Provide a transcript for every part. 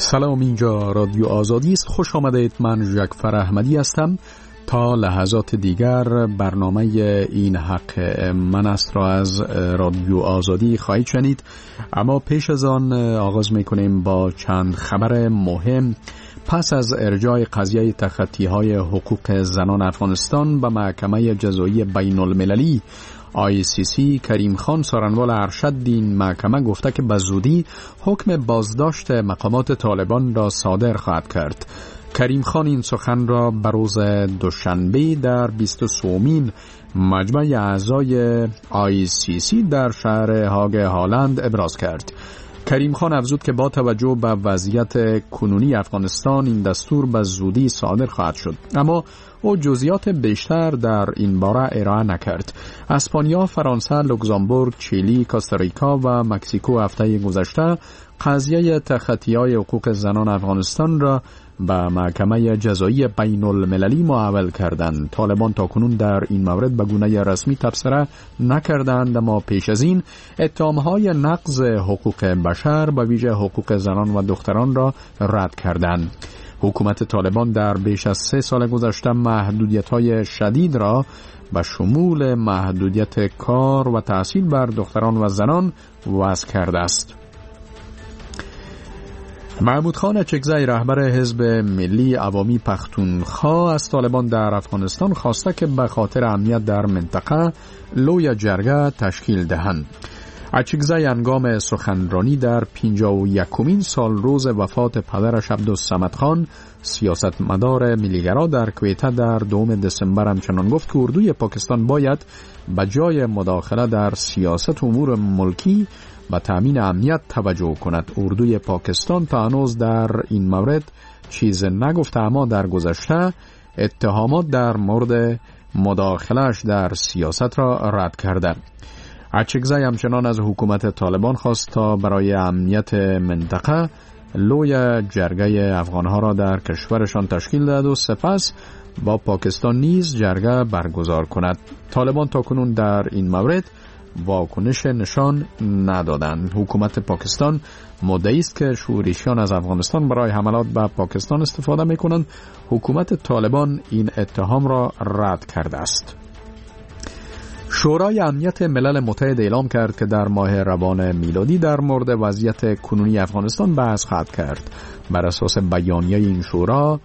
سلام، اینجا رادیو آزادی است. خوش آمدید. من ژکفر احمدی هستم. تا لحظات دیگر برنامه این حق من است را از رادیو آزادی خواهید شنید، اما پیش از آن آغاز میکنیم با چند خبر مهم. پس از ارجاع قضیه تخطی‌های حقوق زنان افغانستان به محکمه جزایی بین المللی ICC، کریم خان سارنوال ارشد این محکمه گفته که به زودی حکم بازداشت مقامات طالبان را صادر خواهد کرد. کریم خان این سخن را به روز دوشنبه در 23مین مجمع اعضای ICC در شهر هاگ هالند ابراز کرد. کریم خان افزود که با توجه به وضعیت کنونی افغانستان این دستور به زودی صادر خواهد شد، اما او جزئیات بیشتر در این باره ارائه نکرد. اسپانیا، فرانسه، لوکزامبورگ، چیلی، کوستاریکا و مکزیکو هفته گذشته قضیه تخطی‌های حقوق زنان افغانستان را به محکمه جزایی بین المللی محول کردند. طالبان تاکنون در این مورد به گونه رسمی تبصره نکردند، اما پیش از این اتهام‌های نقض حقوق بشر به ویژه حقوق زنان و دختران را رد کردند. حکومت طالبان در بیش از 3 سال گذشته محدودیت‌های شدید را به شمول محدودیت کار و تحصیل بر دختران و زنان وضع کرده است. محمود خان اچکزی، رهبر حزب ملی عوامی پختونخوا، از طالبان در افغانستان خواسته که به خاطر امنیت در منطقه لوی جرگه تشکیل دهند. اچکزی هنگام سخنرانی در 51مین سال روز وفات پدرش عبدالصمد خان، سیاستمدار ملیگرا، در کویته در 2 دسامبر همچنان گفت که اردوی پاکستان باید به جای مداخله در سیاست امور ملکی و تأمین امنیت توجه کند. اردوی پاکستان تا هنوز در این مورد چیز نگفته، اما در گذشته اتهامات در مورد مداخلهش در سیاست را رد کرده. اچکزی همچنان از حکومت طالبان خواست تا برای امنیت منطقه لوی جرگه افغانها را در کشورشان تشکیل دهد و سپس با پاکستان نیز جرگه برگزار کند. طالبان تاکنون در این مورد واکنش نشان ندادند. حکومت پاکستان مدعی است که شورشیان از افغانستان برای حملات به پاکستان استفاده می‌کنند. حکومت طالبان این اتهام را رد کرده است. شورای امنیت ملل متحد اعلام کرد که در ماه روان میلادی در مورد وضعیت کنونی افغانستان بحث خواهد کرد. بر اساس بیانیه این شورا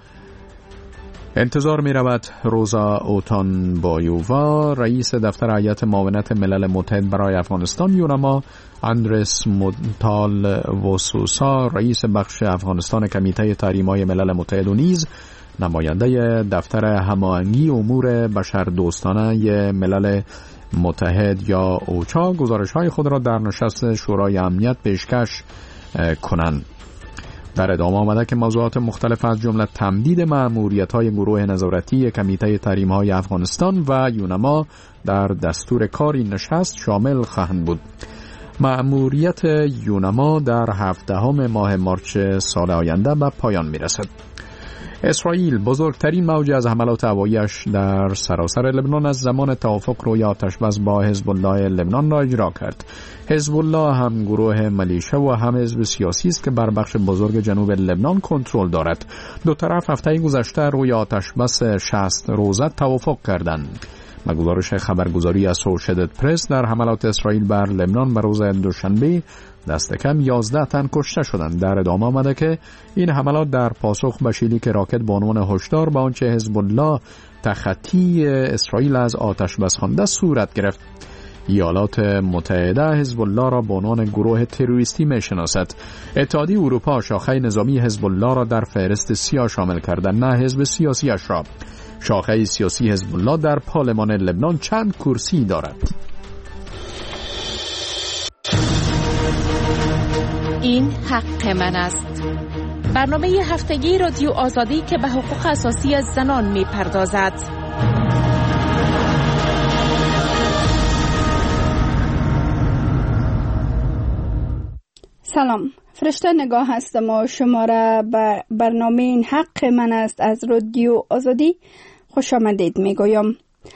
انتظار می رود روزا اوتان بایووا، رئیس دفتر هیئت معاونت ملل متحد برای افغانستان، یونما اندرس مونتال وسوسا، رئیس بخش افغانستان کمیته تحریم‌های ملل متحد و نیز نماینده دفتر هماهنگی امور بشردوستانه ملل متحد یا اوچا گزارش‌های خود را در نشست شورای امنیت پیشکش کنند. در ادامه آمده که موضوعات مختلف از جمله تمدید مأموریت‌های گروه نظارتی کمیته تحریم‌های افغانستان و یونما در دستور کار این نشست شامل خواهند بود. مأموریت یونما در 17 ماه مارس سال آینده به پایان می‌رسد. اسرائیل بزرگترین موج از حملات هوایی‌اش در سراسر لبنان از زمان توافق روی آتش‌بس با حزب الله لبنان را اجرا کرد. حزب الله هم گروه ملیشه و هم حزب سیاسی است که بر بخش بزرگ جنوب لبنان کنترل دارد. دو طرف هفته گذشته روی آتش‌بس 60 روزه توافق کردند. به گزارش خبرگزاری اسوشییتد پرس، در حملات اسرائیل بر لبنان به روز دوشنبه دست کم 11 تن کشته شدند. در ادامه آمده که این حملات در پاسخ به شلیک راکت با عنوان هشدار به آنچه حزب الله تخطی اسرائیل از آتش‌بس خوانده صورت گرفت. ایالات متحده حزب الله را به عنوان گروه تروریستی می‌شناسد. اتحادیه اروپا شاخه نظامی حزب الله را در فهرست سیاه شامل کرده، نه حزب سیاسیش را. شاخه سیاسی حزب الله در پارلمان لبنان چند کرسی دارد. این حق من است. برنامه هفتگی رادیو آزادی که به حقوق اساسی زنان می‌پردازد. سلام، فرشته نگاه هستم و شما را به برنامه این حق من است از رادیو آزادی خوش آمدید میگویم.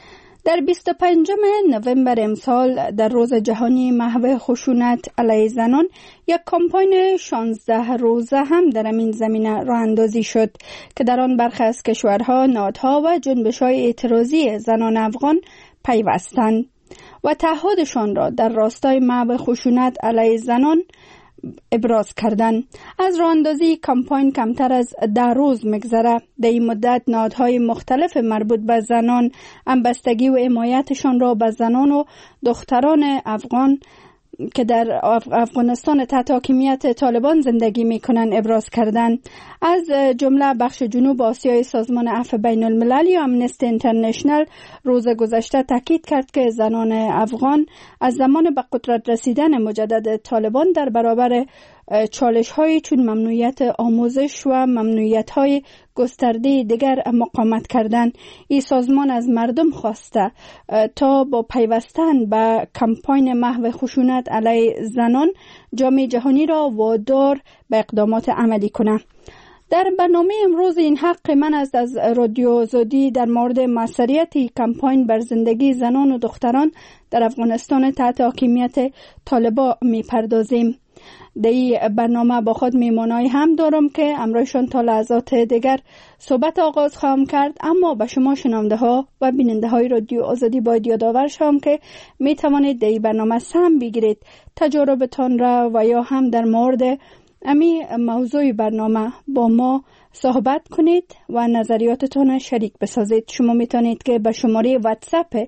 در 25 نوامبر امسال در روز جهانی محو خشونت علیه زنان یک کمپاین 16 روزه هم در این زمینه راه اندازی شد که در آن برخی از کشورها، نهادها و جنبش‌های اعتراضی زنان افغان پیوستند و تعهدشان را در راستای محو خشونت علیه زنان ابراز کردند. از راه اندازی کمپاین کمتر از 10 روز میگذره. در این مدت نهادهای مختلف مربوط به زنان همبستگی و حمایتشان را به زنان و دختران افغان که در افغانستان تحت حاکمیت طالبان زندگی میکنند ابراز کردند. از جمله بخش جنوب آسیای سازمان عفو بین المللی و امنستی اینترنشنل روز گذشته تاکید کرد که زنان افغان از زمان به قدرت رسیدن مجدد طالبان در برابر چالش‌های چون ممنوعیت آموزش و ممنوعیت‌های گسترده دیگر مقاومت کردند. این سازمان از مردم خواسته تا با پیوستن به کمپاین محو خشونت علیه زنان جامعه جهانی را وادار به اقدامات عملی کنند. در برنامه امروز این حق من است از رادیو آزادی در مورد موثریت کمپاین بر زندگی زنان و دختران در افغانستان تحت حاکمیت طالبان میپردازیم. در این برنامه با خود میمانایی هم دارم که امروزشان تا لحظات دیگر صحبت آغاز خواهم کرد، اما به شما شنونده ها و بیننده های رادیو آزادی باید یادآور شوم که می توانید در این برنامه سهم بگیرید، تجاربتان را و یا هم در مورد امی موضوع برنامه با ما صحبت کنید و نظریاتتان شریک بسازید. شما میتونید که به شماره واتساپ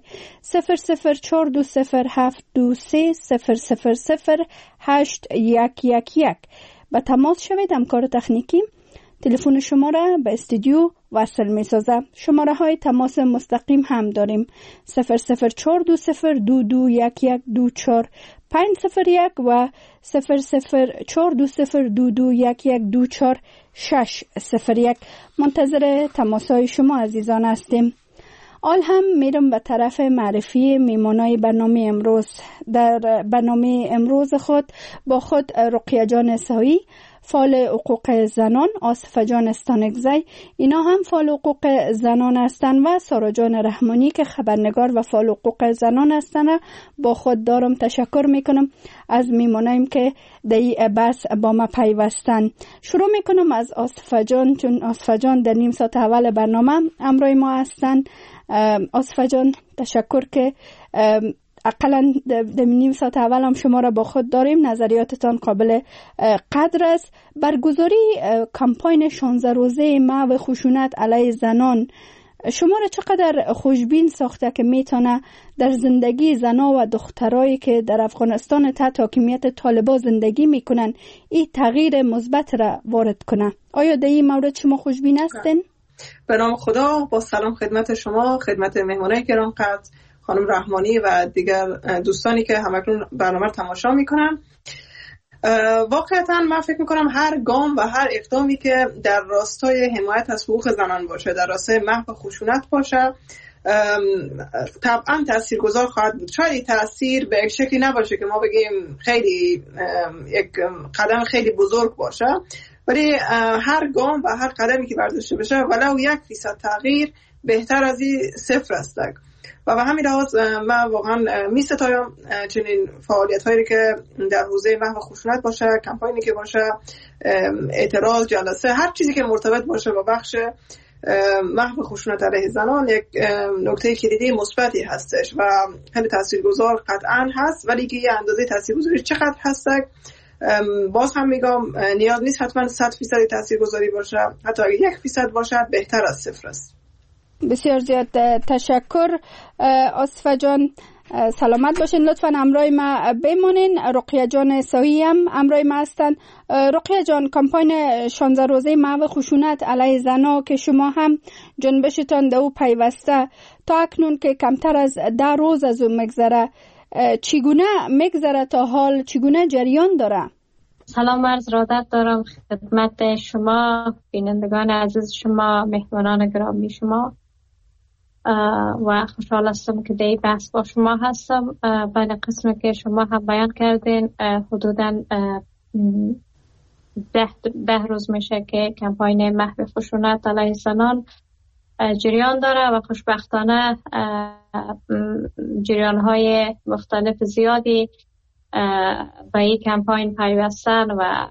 00420720000811 به تماس شوید. همکار تکنیکی تلفن شما را به استودیو وصل می سازه. شماره های تماس مستقیم هم داریم 00420221124501 و 00420221124601. منتظر تماس های شما عزیزان هستیم. آل هم میرم به طرف معرفی میمانای برنامه امروز. در برنامه امروز خود با خود رقیه جان سایی، فعال حقوق زنان، آصفه جان استانکزی، اینا هم فعال حقوق زنان هستند و سارا جان رحمانی که خبرنگار و فعال حقوق زنان هستند با خود دارم. تشکر میکنم از میمانایم که در این بحث با ما پیوستن. شروع میکنم از آصفه جان، چون آصفه جان در نیم ساعت اول برنامه همراه ما هستند. آصفه جان تشکر که اقلا در نیم ساعت اول هم شما را با خود داریم. نظریاتتان قابل قدر است. برگزاری کمپاین 16 روزه محو خشونت علیه زنان شما را چقدر خوشبین ساخته که میتونه در زندگی زنا و دخترایی که در افغانستان تحت حاکمیت طالبان زندگی میکنن این تغییر مثبت را وارد کنه؟ آیا در این مورد شما خوشبین هستین؟ به نام خدا، با سلام خدمت شما، خدمت مهمانای گران قدر، خانم رحمانی و دیگر دوستانی که همکنون برنامه رو تماشا میکنن. واقعا من فکر میکنم هر گام و هر اقدامی که در راستای حمایت از حقوق زنان باشه، در راستای محو خشونت باشه، طبعا تاثیرگذار خواهد بود. شاید تاثیر به یک شکلی نباشه که ما بگیم خیلی یک قدم خیلی بزرگ باشه، ولی هر گام و هر قدمی که برداشته بشه ولو 1% تغییر بهتر از این 0 است. و به همین لحاظ من واقعا می ستایم چنین فعالیت هایی که در حوزه محو خشونت باشه، کمپاینی که باشه، اعتراض، جلسه، هر چیزی که مرتبط باشه با بخش محو خشونت علیه زنان یک نکته کلیدی مثبتی هستش و خیلی تاثیرگذار قطعا هست. ولی که یه اندازه تاثیرگذاری چقدر هست باز هم میگم نیاز نیست حتما 100% تاثیرگذاری باشه، حتی اگه 1% باشه بهتر از 0 است. بسیار زیاد تشکر آصفه جان. سلامت باشین. لطفا همراه ما بمونین. رقیه جان سایی هم همراه ما هستن. رقیه جان، کمپاین 16 روزه محو خشونت علیه زنا که شما هم جنبشتان در او پیوسته تا اکنون که کمتر از 10 روز از او مگذره، چگونه مگذره تا حال، چگونه جریان داره؟ سلام عرض ارادت دارم خدمت شما، بینندگان عزیز شما، مهمانان گرامی شما و خوشحال هستم که در بحث با شما هستم. بین قسمی که شما هم بیان کردین حدوداً 10 روز میشه که کمپاین محو خشونت علیه زنان جریان داره و خوشبختانه جریان های مختلف زیادی به این کمپاین پیوستن و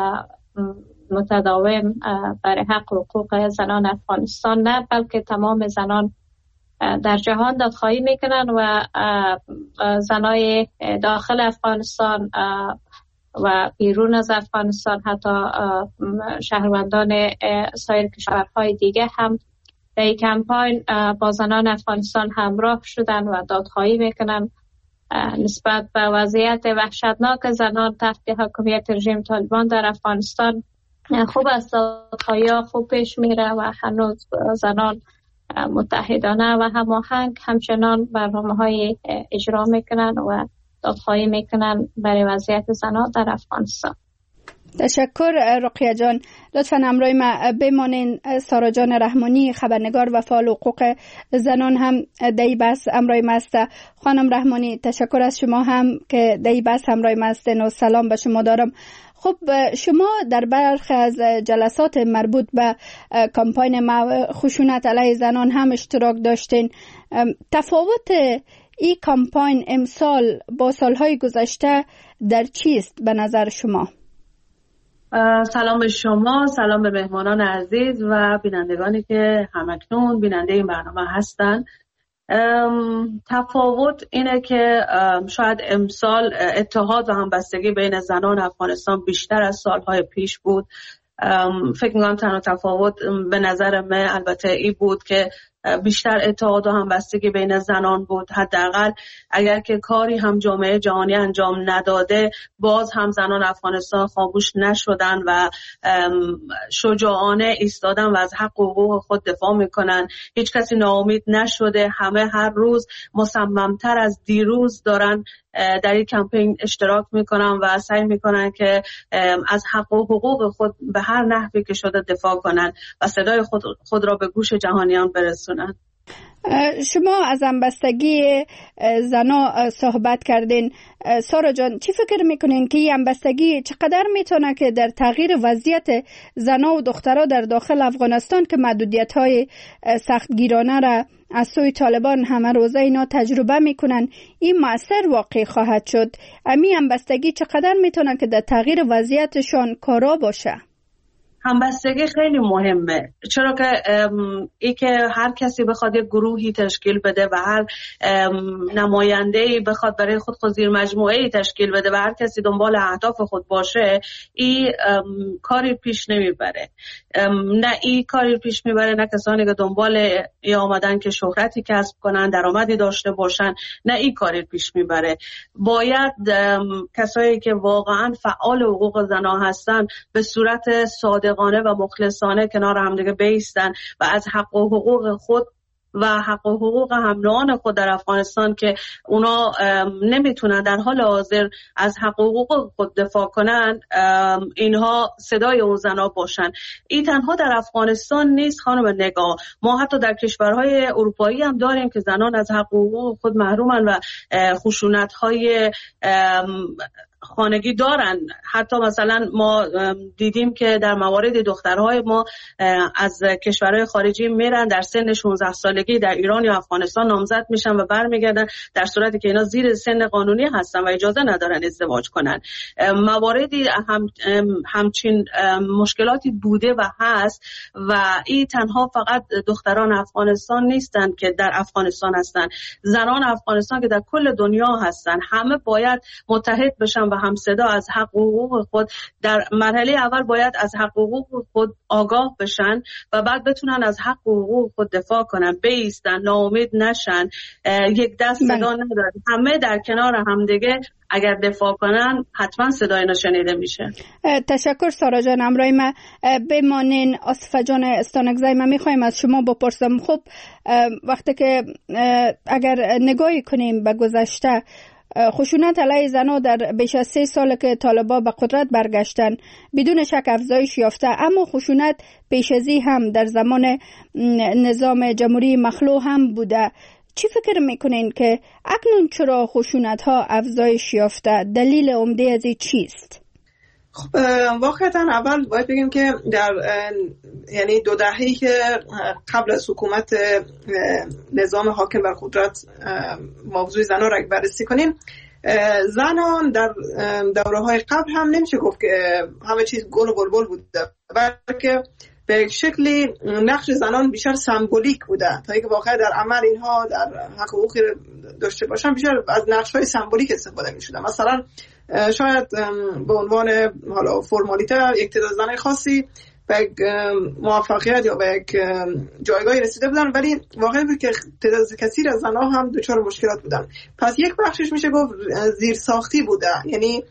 متداوم برای حق و حقوق زنان افغانستان نه بلکه تمام زنان در جهان دادخواهی میکنن و زنای داخل افغانستان و بیرون از افغانستان حتی شهروندان سایر کشورهای دیگه هم در این کمپاین با زنان افغانستان همراه شدن و دادخواهی میکنن نسبت به وضعیت وحشتناک زنان تحت حاکمیت رژیم طالبان در افغانستان. خوب است دادخواهی ها خوب پیش میره و هنوز زنان متحدانه و هماهنگ همچنان برنامه های اجرا میکنن و دادخواهی میکنن برای وضعیت زنان در افغانستان. تشکر رقیه جان. لطفاً همراه ما بمانین. سارا جان رحمانی خبرنگار و فعال حقوق زنان هم دی بس همراه ما است. خانم رحمانی تشکر از شما هم که دی بس همراه ما هستین و سلام به شما دارم. خب شما در برخی از جلسات مربوط به کمپاین خشونت علیه زنان هم اشتراک داشتین. تفاوت این کمپاین امسال با سالهای گذشته در چیست به نظر شما؟ سلام به شما، سلام به مهمانان عزیز و بینندگانی که همکنون بیننده این برنامه هستند. تفاوت اینه که شاید امسال اتحاد و همبستگی بین زنان افغانستان بیشتر از سالهای پیش بود. فکر می‌کنم تنها تفاوت به نظر من البته این بود که بیشتر اتحاد و همبستگی بین زنان بود. حداقل اگر که کاری هم جامعه جهانی انجام نداده باز هم زنان افغانستان خاموش نشدن و شجاعانه ایستادن و از حق و حقوق خود دفاع میکنن. هیچ کسی ناامید نشده، همه هر روز مصممتر از دیروز دارن در این کمپین اشتراک میکنن و سعی میکنن که از حق و حقوق خود به هر نحوی که شده دفاع کنن و صدای خود را به گوش جهانیان برسونن. شما از همبستگی زنا صحبت کردین. سارا جان چی فکر میکنین که این همبستگی چقدر میتونه که در تغییر وضعیت زنا و دخترها در داخل افغانستان که محدودیت های سختگیرانه را از سوی طالبان همه روزه اینا تجربه میکنن این مؤثر واقع خواهد شد؟ امی همبستگی چقدر میتونه که در تغییر وضعیتشان کارا باشه؟ همبستگی خیلی مهمه، چرا که ای که هر کسی بخواد یک گروهی تشکیل بده و هر نماینده‌ای بخواد برای خود زیر مجموعه‌ای تشکیل بده و هر کسی دنبال اهداف خود باشه این کاری پیش نمیبره. نه این کاری پیش میبره، نه کسانی که دنبال آمدن که شهرتی کسب کنن، درآمدی داشته باشن، نه این کاری پیش میبره. باید کسایی که واقعا فعال حقوق زنان هستن به صورت صادقانه و مخلصانه کنار همدیگه بایستن و از حق و حقوق خود و حق و حقوق همراهان خود در افغانستان که اونا نمیتونن در حال حاضر از حق و حقوق خود دفاع کنن اینها صدای اون زنا باشن. این تنها در افغانستان نیست خانم نگاه، ما حتی در کشورهای اروپایی هم داریم که زنان از حق و حقوق خود محرومن و خشونت‌های خانگی دارن. حتی مثلا ما دیدیم که در موارد دخترهای ما از کشورهای خارجی میرن در سن 16 سالگی در ایران یا افغانستان نامزد میشن و برمیگردن در صورتی که اینا زیر سن قانونی هستن و اجازه ندارن ازدواج کنن. مواردی همچین مشکلاتی بوده و هست و این تنها فقط دختران افغانستان نیستن که در افغانستان هستن، زنان افغانستان که در کل دنیا هستن. همه باید متحد بشن و هم صدا از حق و حقوق خود. در مرحله اول باید از حق و حقوق خود آگاه بشن و بعد بتونن از حق و حقوق خود دفاع کنن، بایستن، ناامید نشن. یک دست صدا نداره، همه در کنار همدیگه اگر دفاع کنن حتما صدای اینا شنیده میشه. تشکر سارا جان. همراه ما بمانین. آصفه جان استانکزی من میخوایم از شما بپرسم، خب وقتی که اگر نگاهی کنیم به گذشته خشونت علیه زنان در بیش از 3 سال که طالبان به قدرت برگشتن بدون شک افزایش یافته، اما خشونت پیش از این هم در زمان نظام جمهوری مخلوع هم بوده. چی فکر میکنین که اکنون چرا خشونت ها افزایش یافته؟ دلیل عمده از این چیست؟ خب واقعا اول باید بگیم که در یعنی 2 دهه‌ای که قبل از حکومت نظام حاکم بر قدرت موضوع زنان را بررسی کنیم، زنان در دوره‌های قبل هم نمیشه گفت که همه چیز گل و بلبل بوده، بلکه به شکلی نقش زنان بیشتر سمبولیک بوده تا اینکه واقعا در عمل اینها در حقوقی داشته باشن بیشتر از نقش‌های سمبولیک استفاده می‌شده. مثلا شاید به عنوان حالا فرمالیته یک تعداد زنای خاصی به یک موفقیت یا به یک جایگاهی رسیده بودن، ولی واقعا بود که تعداد کثیر از زنها هم دچار مشکلات بودن. پس یک بخشش میشه گفت زیرساختی بوده، یعنی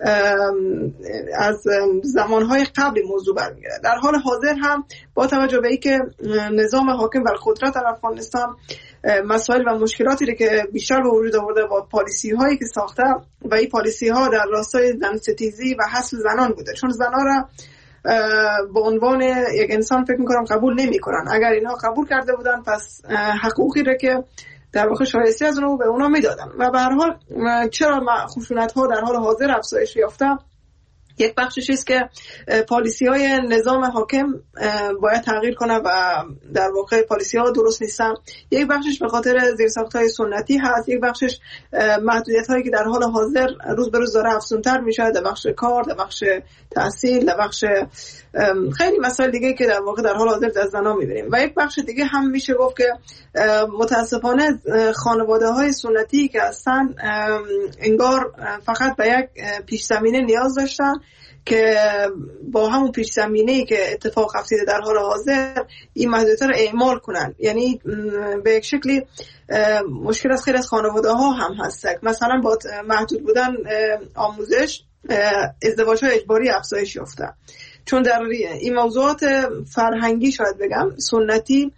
از زمانهای قبل موضوع برمیگرده. در حال حاضر هم با توجه به اینکه نظام حاکم بر قدرت در افغانستان مسائل و مشکلاتی که بیشتر به وجود آورده با پالیسی هایی که ساخته و این پالیسی ها در راستای زن ستیزی و حذف زنان بوده، چون زنان را به عنوان یک انسان فکر میکنم قبول نمی کنن. اگر اینها قبول کرده بودن پس حقوقی را که در واقع شایسته از اونو به اونا میدادن و به هر حال چرا خشونت ها در حال حاضر افزایش یافته؟ یک بخشش است که پالیسی های نظام حاکم باید تغییر کنه و در واقع پالیسی ها درست نیستن. یک بخشش به خاطر زیرساخت های سنتی هست، یک بخشش محدودیت هایی که در حال حاضر روز به روز داره افزونتر میشه، در بخش کار، در بخش تحصیل، در بخش خیلی مسائل دیگه که در واقع در حال حاضر در زنان میبینیم. و یک بخش دیگه هم میشه گفت که متاسفانه خانواده های سنتی که هستن انگار فقط به یک پیش زمینه نیاز داشتن که با همون پیش زمینه‌ای که اتفاق افتاده در حال حاضر این محدودیت رو اعمال کنن. یعنی به یک شکلی مشکل از خیلی از خانواده ها هم هست، مثلا با محدود بودن آموزش ازدواج‌های اجباری افزایش یافته، چون در این موضوعات فرهنگی شاید بگم سنتی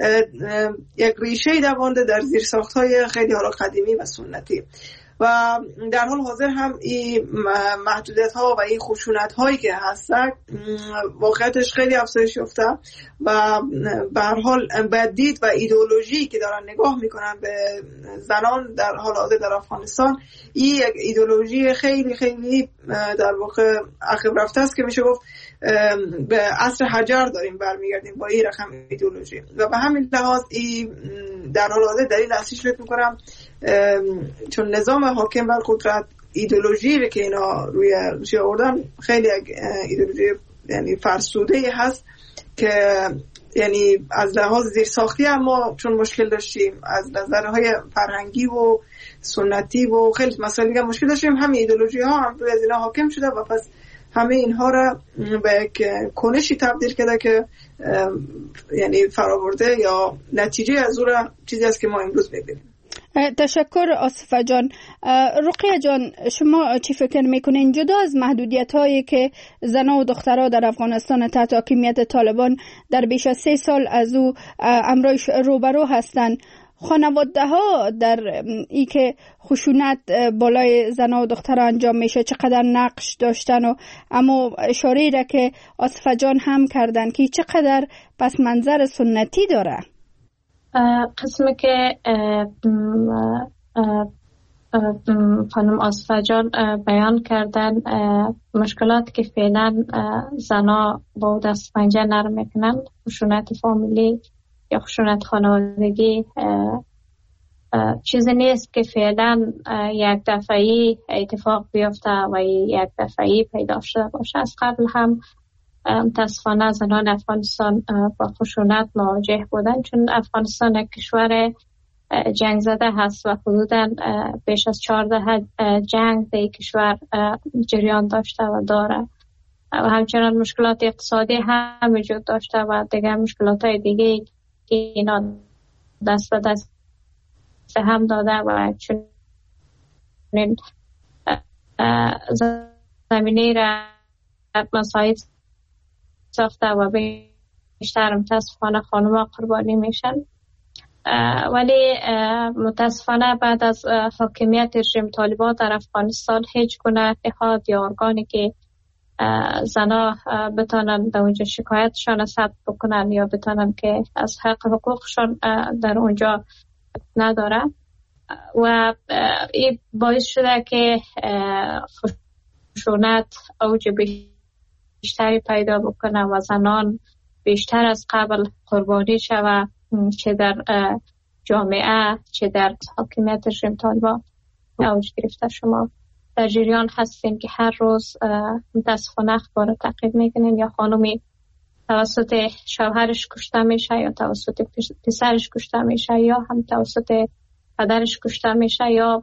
یک ریشه دوانده در زیرساخت‌های خیلی حالا قدیمی و سنتی و در حال حاضر هم این محدودیت ها و این خشونت هایی که هستن واقعیتش خیلی افزایش یافته و به هر حال باید دید و ایدئولوژی که دارن نگاه میکنن به زنان در حال حاضر در افغانستان این یک ایدئولوژی خیلی خیلی در واقع عقب رفته است که میشه گفت به عصر حجر داریم برمیگردیم با این رقم ایدئولوژی و به همین لحاظ این در حال حاضر دلیل اصلیش فکر میکنم چون نظام حاکم بر قدرت ایدئولوژی که اینا روی آوردن خیلی ایدئولوژی یعنی فرسوده هست که یعنی از لحاظ زیرساختی اما چون مشکل داشتیم از نظرهای فرهنگی و سنتی و خیلی مسائل دیگه مشکل داشتیم، همین ایدئولوژی ها هم روی از اینا حاکم شده و پس همه اینها را به یک کنشی تبدیل کرده که یعنی فراورده یا نتیجه از اون را چیزی است که ما امروز می‌بینیم. تشکر آصفه جان. رقیه جان شما چی فکر میکنین جدا از محدودیت هایی که زنان و دخترها در افغانستان تحت حاکمیت طالبان در بیش از 3 سال از او امرایش روبرو هستند، خانواده ها در ای که خشونت بالای زنان و دخترها انجام میشه چقدر نقش داشتن و اما اشاره را که آصفه جان هم کردن که چقدر پس منظر سنتی داره؟ قسمی که خانم آصفه جان بیان کردن مشکلات که فعلا زنا با دست پنجه نرم میکنن، خشونت فامیلی یا خشونت خانوادگی چیزی نیست که فعلا یک دفعی اتفاق بیفته و یک دفعی پیدا شده باشه. از قبل هم متاسفانه زنان افغانستان با خشونت مواجه بودن، چون افغانستان یک کشور جنگ زده هست و حدوداً بیش از 14 جنگ در کشور جریان داشته و داره و همچنان مشکلات اقتصادی هم وجود داشته و دیگه مشکلات های دیگه که اینا دست به دست هم داده و چون زمینه را مساعد ساخته و بیشتر متاسفانه خانوما قربانی میشن. ولی متاسفانه بعد از حاکمیت رژیم طالبان در افغانستان هیچ گونه اتحاد یا ارگانی که زنا بتانن در اونجا شکایتشان ثبت بکنن یا بتانن که از حق حقوقشان در اونجا نداره و این باعث شده که خشونت اوج بیشتری پیدا بکنه و زنان بیشتر از قبل قربانی شوه، چه در جامعه چه در حاکمیت رژیم طالبان اوج گرفته. شما در جریان هستین که هر روز متاسفانه اخبار تعقیب میکنین یا خانمی توسط شوهرش کشته میشه یا توسط پسرش کشته میشه یا هم توسط پدرش کشته میشه یا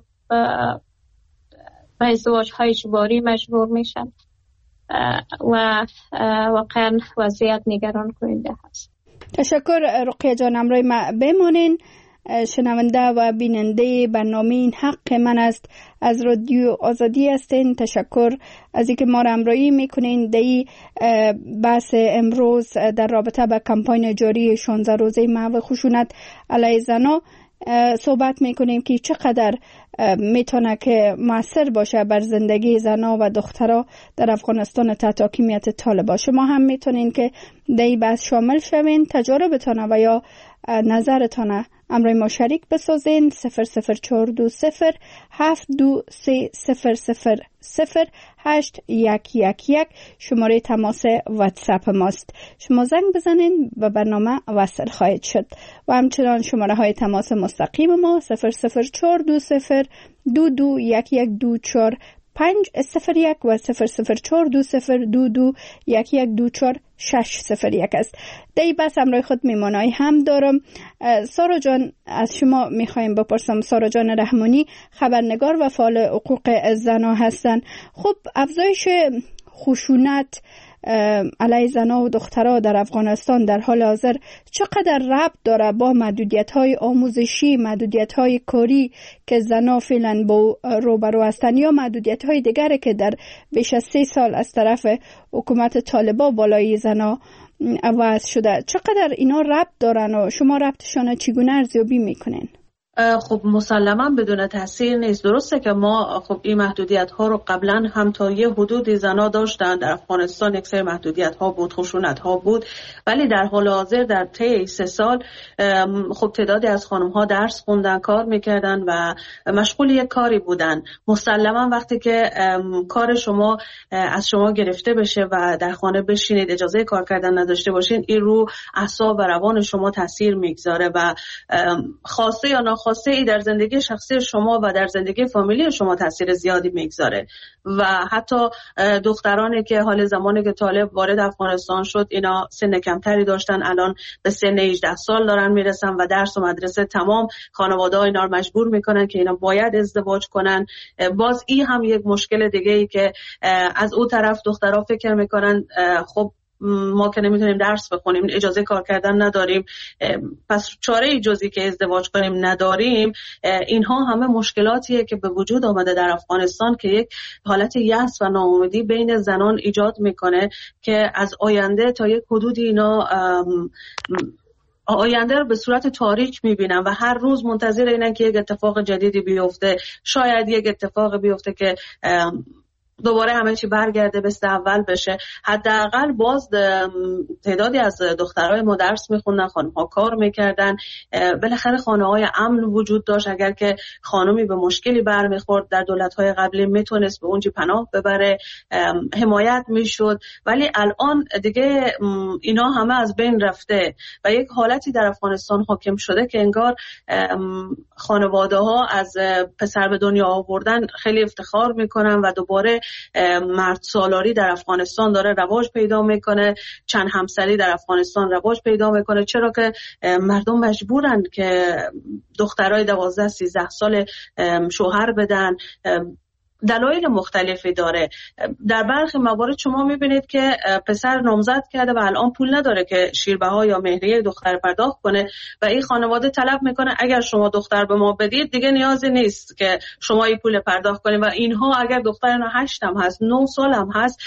به ازدواج های اجباری مجبور میشن و واقعا وضعیت نگران کننده هست. تشکر رقیه جان، امروی ما بمونین. شنونده و بیننده برنامه این حق من است از رادیو آزادی هستین. تشکر از اینکه ما را همراهی میکنین. در بحث امروز در رابطه با کمپاین جاری 16 روزه محو خشونت علیه زنان صحبت میکنیم که چقدر میتونه که مؤثر باشه بر زندگی زنان و دخترها در افغانستان تحت حاکمیت طالبان. شما هم میتونین که در این بحث شامل شوین، تجاربتان و یا نظرتان امروی ما شریک بسازین. 00420 72300 8111 شماره تماس واتساپ ماست. شما زنگ بزنین و برنامه وصل خواهید شد و همچنان شماره های تماس مستقیم ما 00420 221124 501 و 00420221124 است. دی بس امروی خود میمانایی هم دارم. سارا جان، از شما میخوایم بپرسم. سارا جان رحمانی، خبرنگار و فعال حقوق زنان هستند. خب افزایش خشونت علیه زنان و دخترها در افغانستان در حال حاضر چقدر ربط داره با محدودیت‌های آموزشی، محدودیت‌های کاری که زنان فعلا با روبرو هستند یا محدودیت‌های دیگری که در بیش از 3 سال از طرف حکومت طالبان بالای زنان وضع شده؟ چقدر اینا ربط دارن و شما ربطشون چگونه ارزیابی میکنین؟ خب مسلما بدون تاثیر نیست. درسته که ما خب این محدودیت ها رو قبلا هم تا یه حدودی زنا داشتن در افغانستان، یک سری محدودیت ها بود، خشونت ها بود، ولی در حال حاضر در طی 3 سال خب تعدادی از خانم ها درس خوندن، کار میکردن و مشغول یک کاری بودن. مسلما وقتی که کار شما از شما گرفته بشه و در خانه بشینید، اجازه کار کردن نداشته باشین، این رو اعصاب و روان شما تاثیر میگذاره و خاصه یا ناخواسته ای در زندگی شخصی شما و در زندگی فامیلی شما تاثیر زیادی میگذاره. و حتی دخترانی که حال زمانی که طالب وارد افغانستان شد اینا سن کمتری داشتن، الان به سن 18 سال دارن میرسن و درس و مدرسه تمام، خانواده ها اینا رو مجبور میکنن که اینا باید ازدواج کنن. باز این هم یک مشکل دیگه ای که از اون طرف دخترها فکر میکنن خب ما که نمیتونیم درس بخونیم، اجازه کار کردن نداریم، پس چاره ای جزی که ازدواج کنیم نداریم. اینها همه مشکلاتیه که به وجود آمده در افغانستان که یک حالت یأس و ناامیدی بین زنان ایجاد میکنه که از آینده تا یک حدودی اینا آینده رو به صورت تاریک میبینن و هر روز منتظر اینن که یک اتفاق جدیدی بیفته، شاید یک اتفاق بیفته که دوباره همه چی برگرده به اول بشه. حداقل باز تعدادی از دخترای ما درس میخوندن، خانم‌ها کار میکردن، بالاخره خانه‌های امن وجود داشت. اگر که خانمی به مشکلی برمیخورد در دولت‌های قبلی میتونست به اونجا پناه ببره، حمایت میشد. ولی الان دیگه اینا همه از بین رفته و یک حالتی در افغانستان حاکم شده که انگار خانواده‌ها از پسر به دنیا آوردن خیلی افتخار میکنن و دوباره مرد سالاری در افغانستان داره رواج پیدا میکنه، چند همسری در افغانستان رواج پیدا میکنه، چرا که مردم مجبورن که دخترای 12-13 سال شوهر بدن. دلایل مختلفی داره. در برخی موارد شما میبینید که پسر نامزد کرده و الان پول نداره که شیربها یا مهریه دختر پرداخت کنه و این خانواده طلب میکنه اگر شما دختر به ما بدید دیگه نیازی نیست که شما این پول پرداخت کنید. و اینها اگر دختر 8 هم هست، 9 سال هم هست،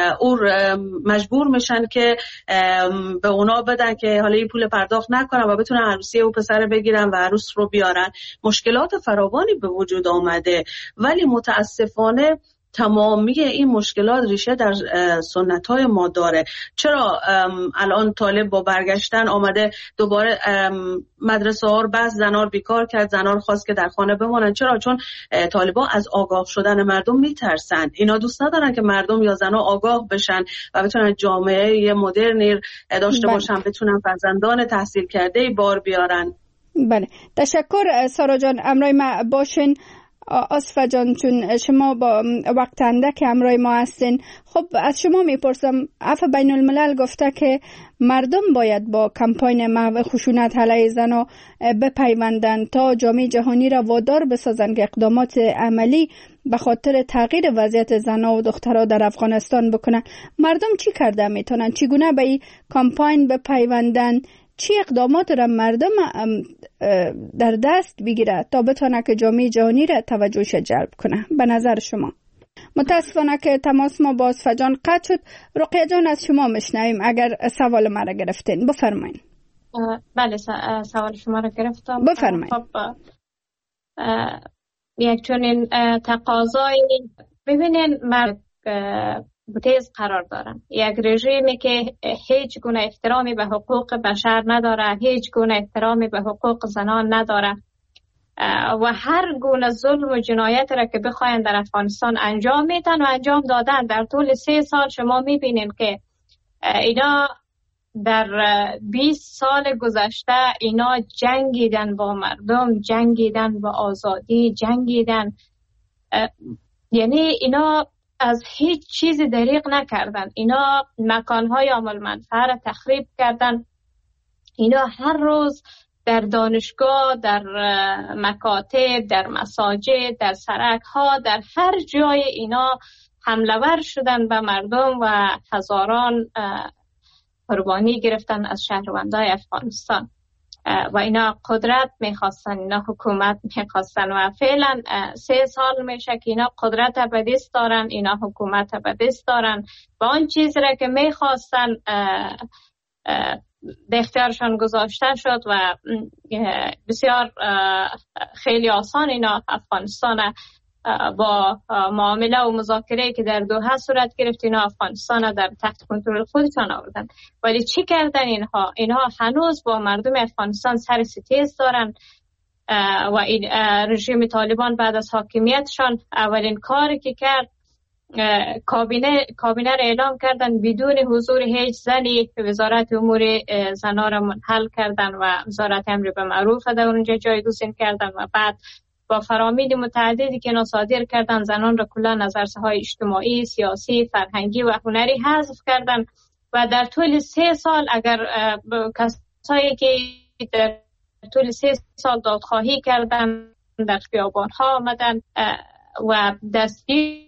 مجبور میشن که به اونا بدن که حالا این پول پرداخت نکنن و بتونن عروسی او پسر بگیرن و عروس رو بیارن. مشکلات فراوانی به وجود آمده، ولی متاسفانه تمامی این مشکلات ریشه در سنت‌های ما داره. چرا الان طالب با برگشتن آمده دوباره مدرسه ها رو بس زنار بیکار کرد، زنار خواست که در خانه بمانن؟ چرا؟ چون طالبان از آگاه شدن مردم میترسن. اینا دوست ندارن که مردم یا زنها آگاه بشن و بتونن جامعه مدرنی داشته باشن، بتونن فرزندان تحصیل کرده بار بیارن. بله، تشکر سارا جان. امرای ما باشین. آصفه جان، چون شما با وقت اندک امرای ما هستین، خب از شما میپرسم، عفو بین الملل گفته که مردم باید با کمپاین محو خشونت علیه زنان بپیوندند تا جامعه جهانی را وادار بسازند که اقدامات عملی به خاطر تغییر وضعیت زنان و دخترها در افغانستان بکنن. مردم چی کرده میتونن؟ چگونه به این کمپاین بپیوندند؟ چی اقدامات را مردم در دست بگیره تا بتونه که جامعه جهانی را توجهش جلب کنه به نظر شما؟ متاسفانه که تماس ما با آصفه جان قطع شد. رقیه جان، از شما میشنویم اگر سوال ما را گرفتین. بفرمایید. بله، سوال شما را گرفتم. بفرمایید. یک چنین تقاضای، ببینین، مرد تیز قرار دارن. یک رژیمی که هیچ گونه احترامی به حقوق بشر نداره، هیچ گونه احترامی به حقوق زنان نداره و هر گونه ظلم و جنایت را که بخواین در افغانستان انجام میدن و انجام دادن. در طول 3 سال شما میبینین که اینا در 20 سال گذشته اینا جنگیدن با مردم، جنگیدن با آزادی، جنگیدن، یعنی اینا از هیچ چیزی دریغ نکردن. اینا مکانهای عامل منفعه را تخریب کردن. اینا هر روز در دانشگاه، در مکاتب، در مساجد، در سرک‌ها، در هر جای اینا حمله ور شدن به مردم و هزاران قربانی گرفتن از شهروندان افغانستان. و اینا قدرت میخواستن، اینا حکومت میخواستن و فعلا 3 سال میشه که اینا قدرت به دست دارن، اینا حکومت به دست دارن و آن چیزی را که میخواستن به اختیارشان گذاشته شد و بسیار خیلی آسان اینا افغانستان با معامله و مذاکره که در دوحه صورت گرفت، اینا افغانستان در تحت کنترل خودشان آوردن. ولی چی کردن اینها هنوز با مردم افغانستان سر ستیز دارن و این رژیم طالبان بعد از حاکمیتشان اولین کاری که کرد کابینه را اعلام کردن بدون حضور هیچ زنی، وزارت امور زنان را منحل کردن و وزارت امر بالمعروف در اونجا جایگزین کردن و بعد با فرامین متعددی که صادر کردن زنان را کلا از عرصه‌های اجتماعی، سیاسی، فرهنگی و هنری حذف کردن و در طول 3 سال اگر کسایی که در طول 3 سال دادخواهی کردن در خیابان‌ها آمدن و دستگیر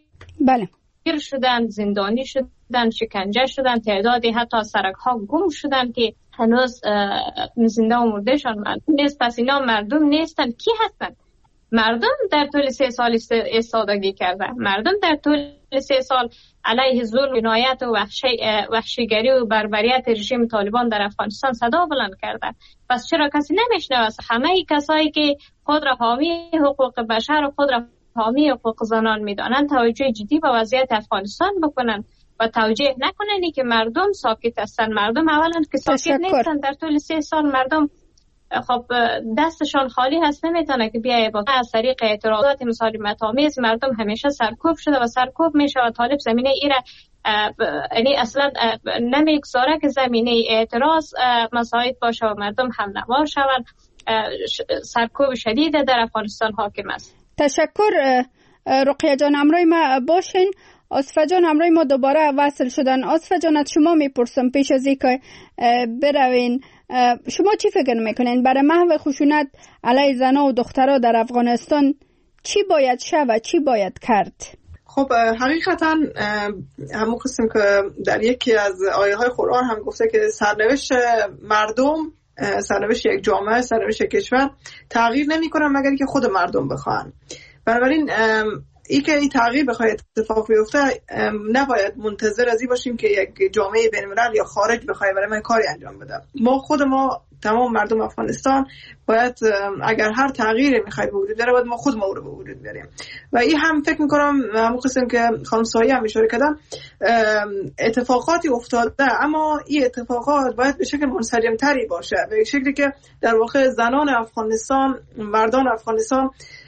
شدن، زندانی شدن، شکنجه شدن، تعدادی حتی سرک‌ها گم شدن که هنوز زنده و مردهشان معلوم نیست. پس اینا مردم نیستن. کی هستن؟ مردم در طول 3 سال ایستادگی کردن. مردم در طول 3 سال علیه ظلم، جنایت و وحشیگری و بربریت رژیم طالبان در افغانستان صدا بلند کردن. پس چرا کسی نمیشنوه؟ همه کسایی که خود را حامی حقوق بشر و خود را حامی حقوق زنان میدانند توجه جدی به وضعیت افغانستان بکنن و توجه نکنن که مردم ساکت هستن. مردم اولا که ساکت نیستن. در طول 3 سال مردم خب دستشان خالی هست، نمیتونه که بیایه با از طریق اعتراضات مسالمت آمیز. مردم همیشه سرکوب شده و سرکوب میشه و طالب زمینه ایره یعنی اصلا نمیگذاره که زمینه اعتراض مساعد باشه و مردم هم نوار شوند. سرکوب شدید در افغانستان حاکم است. تشکر رقیه جان. امروی ما باشین. آصفه جان امروی ما دوباره وصل شدن. آصفه جان از شما میپرسم پیش از اینکه بروین، شما چی فکر میکنین برای محو خشونت علیه زنان و دخترها در افغانستان چی باید شد و چی باید کرد؟ خب حقیقتا همون قسم که در یکی از آیه های قرآن هم گفته که سرنوشت مردم، سرنوشت یک جامعه، سرنوشت یک کشور تغییر نمی کنن مگر که خود مردم بخوان. بنابراین ای که این تغییر بخواد اتفاق بیفته نباید منتظر از این باشیم که یک جامعه بین الملل یا خارج بخواد برای ما کاری انجام بده. ما تمام مردم افغانستان باید اگر هر تغییری میخواد به وجود بیاره باید ما خود رو به وجود بیاریم. و این هم فکر میکنم همون قسم که خانم سایه هم اشاره کردن اتفاقاتی افتاده، اما این اتفاقات باید به شکل منسجم تری باشه، به شکلی که در واقع زنان افغانستان، مردان افغانستان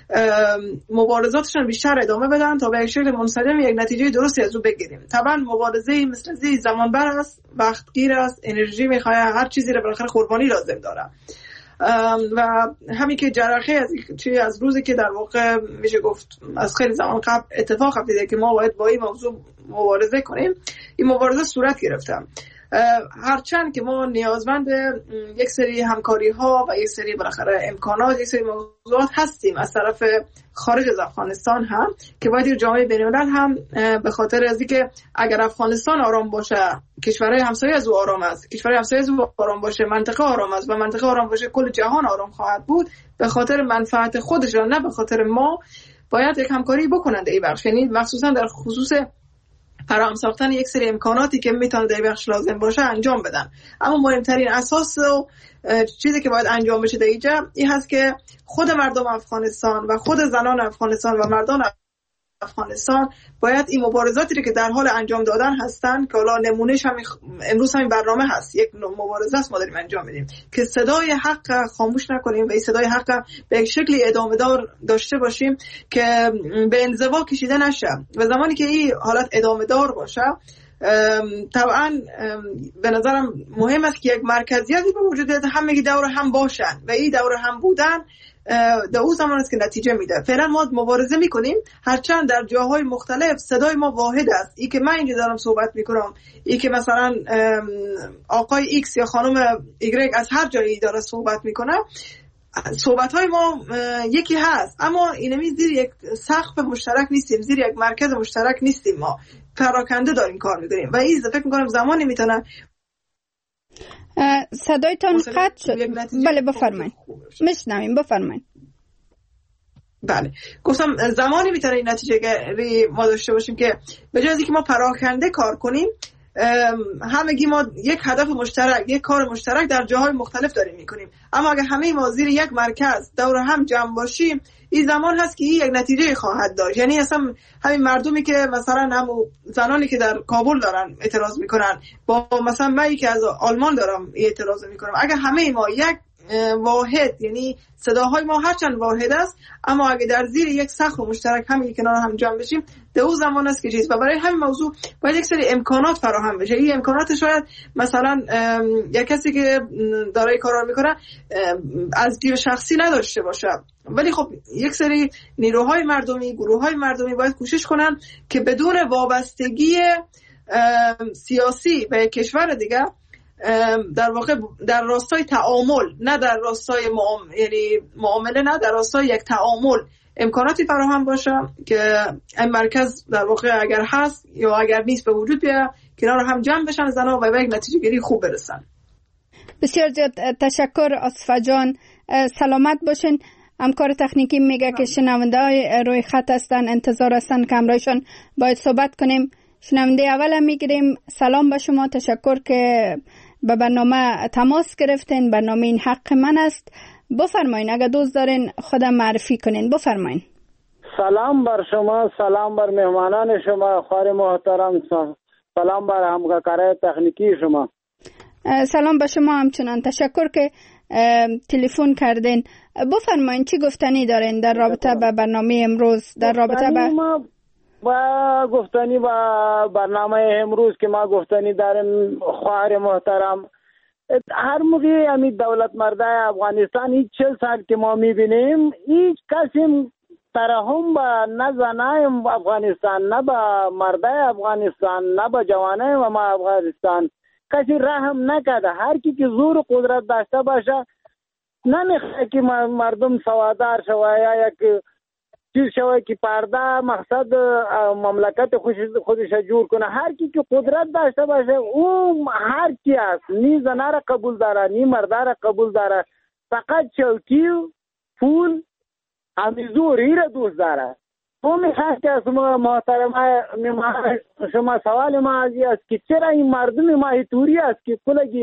مبارزاتشون بیشتر ادامه بدن تا به شکل منسجم یک نتیجه درستی از او بگیریم. طبعا مبارزه مثل زی زمان بر است، وقتگیر است، انرژی میخواد، هر چیزی رو بالاخره قربانی لازم داره. و همین که جرقه از روزی که در واقع میشه گفت از خیلی زمان قبل اتفاق افتاده که ما باید با این موضوع مبارزه کنیم، این مبارزه صورت گرفته. هرچند که ما نیازمند یک سری همکاری ها و یک سری بالاخره امکانات، یک سری موضوعات هستیم از طرف خارج از افغانستان هم که باید جامعه بین‌الملل هم به خاطر از اینکه اگر افغانستان آرام باشه، کشورهای همسایه از او آرام است، کشورهای همسایه از او آرام باشه، منطقه آرام است و منطقه آرام باشه کل جهان آرام خواهد بود. به خاطر منفعت خودشان نه به خاطر ما باید یک همکاری بکنند این بخش، یعنی مخصوصا در خصوص فراهم ساختن یک سری امکاناتی که میتونه در بخش لازم باشه انجام بدن. اما مهمترین اساس و چیزی که باید انجام بشه در اینجا این هست که خود مردم افغانستان و خود زنان افغانستان و مردان افغانستان باید این مبارزاتی که در حال انجام دادن هستن که حالا نمونهش هم امروز همین برنامه هست، یک مبارزه است ما داریم انجام میدیم که صدای حق خاموش نکنیم و این صدای حق به یک شکلی ادامه دار داشته باشیم که به انزوا کشیده نشه. و زمانی که این حالت ادامه دار باشه طبعا به نظرم مهم است که یک مرکزیتی به وجود بیاد، همگی دور هم باشن و این دور هم بودن در اون زمان است که نتیجه میده. فعلا ما مبارزه میکنیم، هرچند در جاهای مختلف صدای ما واحد است. ای که من اینجا دارم صحبت میکنم، ای که مثلا آقای ایکس یا خانم ایگرگ از هر جایی داره صحبت میکنه، صحبت های ما یکی هست، اما اینمی زیر یک سقف مشترک نیستیم، زیر یک مرکز مشترک نیستیم، ما پراکنده داریم کار میکنیم و این فکر میکنم زمانی میتونه. صدایتان قطع شد. بله بفرمایید، میشنویم، بفرمایید. بله گفتم زمانی میتونه این نتیجه گیری ما داشته باشیم که به جای اینکه ما پراکنده کار کنیم، همگی ما یک هدف مشترک، یک کار مشترک در جاهای مختلف داریم میکنیم. اما اگر همه ما زیر یک مرکز دور هم جمع باشیم، این زمان هست که این یک نتیجه خواهد داشت. یعنی اصلا همین مردمی که مثلا هم زنانی که در کابل دارن اعتراض میکنن، با مثلا من که از آلمان دارم اعتراض میکنم، اگر همه ما یک واحد، یعنی صداهای ما هرچند واحد است، اما اگه در زیر یک سقف مشترک هم کنار هم جمع بشیم، در اون زمان است که چیز. و برای همین موضوع باید یک سری امکانات فراهم بشه. این امکانات شاید مثلا یک کسی که دارای کار میکنه از جیب شخصی نداشته باشه، ولی خب یک سری نیروهای مردمی، گروههای مردمی باید کوشش کنن که بدون وابستگی سیاسی به کشور دیگه، در واقع در راستای تعامل، نه در راستای یعنی معامله، نه در راستای یک تعامل امکاناتی فراهم باشه که این مرکز در واقع اگر هست یا اگر نیست به وجود بیاد، کنار هم جمع بشن زنها و به یک نتیجه گیری خوب برسن. بسیار زیاد تشکر آصفه جان، سلامت باشین. همکار تکنیکی میگه که شنونده های روی خط هستن، انتظار هستن که همراهشان باید صحبت کنیم. شنونده اول میگیریم. سلام به شما، تشکر که به برنامه تماس گرفتین. برنامه این حق من است. بفرمایین، اگر دوست دارین خودم معرفی کنین بفرمایین. سلام بر شما، سلام بر مهمانان شما خواهر محترم، سلام بر همکارای تکنیکی شما. سلام به شما همچنان، تشکر که تلفن کردین. بفرمایین چی گفتنی دارین در رابطه با برنامه امروز، در رابطه با گفتنی با برنامه امروز که ما گفتنی داریم خواهر محترم. هر موقع همی دولت مردای افغانستان هیچ 40 سال که ما میبینیم هیچ کسی ترحم با نه زنای افغانستان، نه با مردای افغانستان، نه با جوانای ما افغانستان کسی رحم نکرده. هر کی که زور و قدرت داشته باشه نمیخواد که مردم سوادار شوه یا یک چیز شوه که پرده مقصد مملکت خودش جور کنه. هر کی که قدرت داشته باشه او هر کی است، نی زنه را قبول داره نی مرده را قبول داره، فقط چوکی و پول همیزوری را دوست داره. تو میخواست که از محترمه شما سوال ما ازی است که چرا این مردم ما توری است که کلگی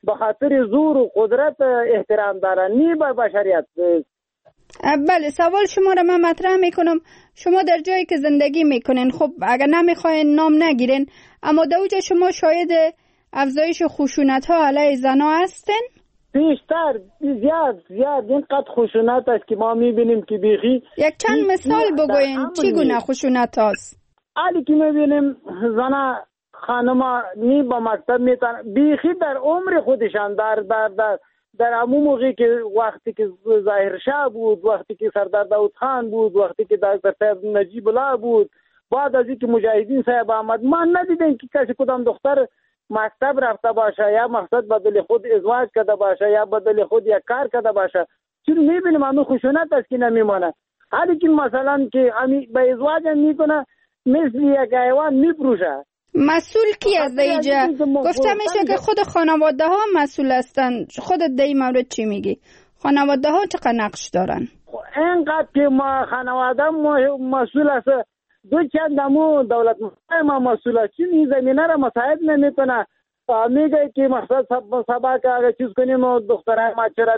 به خاطر زور و قدرت احترام دارن، نی به بشریت. بله، سوال شما را من مطرح میکنم. شما در جایی که زندگی میکنین، خب اگر نمیخواین نام نگیرین، اما در اونجا شما شاید افزایش خشونت ها علیه زنها هستین؟ بیشتر، زیاد اینقدر خشونت است که ما میبینیم که بیخی. یک چند مثال بگوین چی گونه خشونت هاست؟ علی که میبینیم زنها خانما نی با مکتب میتن بیخی در عمر خودشان در همون موقعی که وقتی که ظاهر شاه بود، وقتی که سردار داود خان بود، وقتی که دکتر صاحب نجیب الله بود، بعد از اینکه مجاهدین صاحب آمد، ما ندیدیم که کسی کدام دختر مکتب رفته باشه یا مقصد بدل خود ازدواج کرده باشه یا بدل خود یک کار کرده باشه. چون میبینیم همون خشونت است که نمیمانه. حالی که مثلا که به ازدواج میکنه مثل یک حیوان میپروشه. مسئول کی از اینجا؟ گفته میشه که خود خانواده ها مسئول هستن. خودت در این مورد چی میگی؟ خانواده ها چقدر نقش دارن؟ اینقدر که ما خانواده مسئول است، دو چند دمو دولت ما مسئول است. چون این زمینه را مساعد نمیکنه. میگه که مقصد سبا که اگر چیز کنیم و دخترهای ما چرا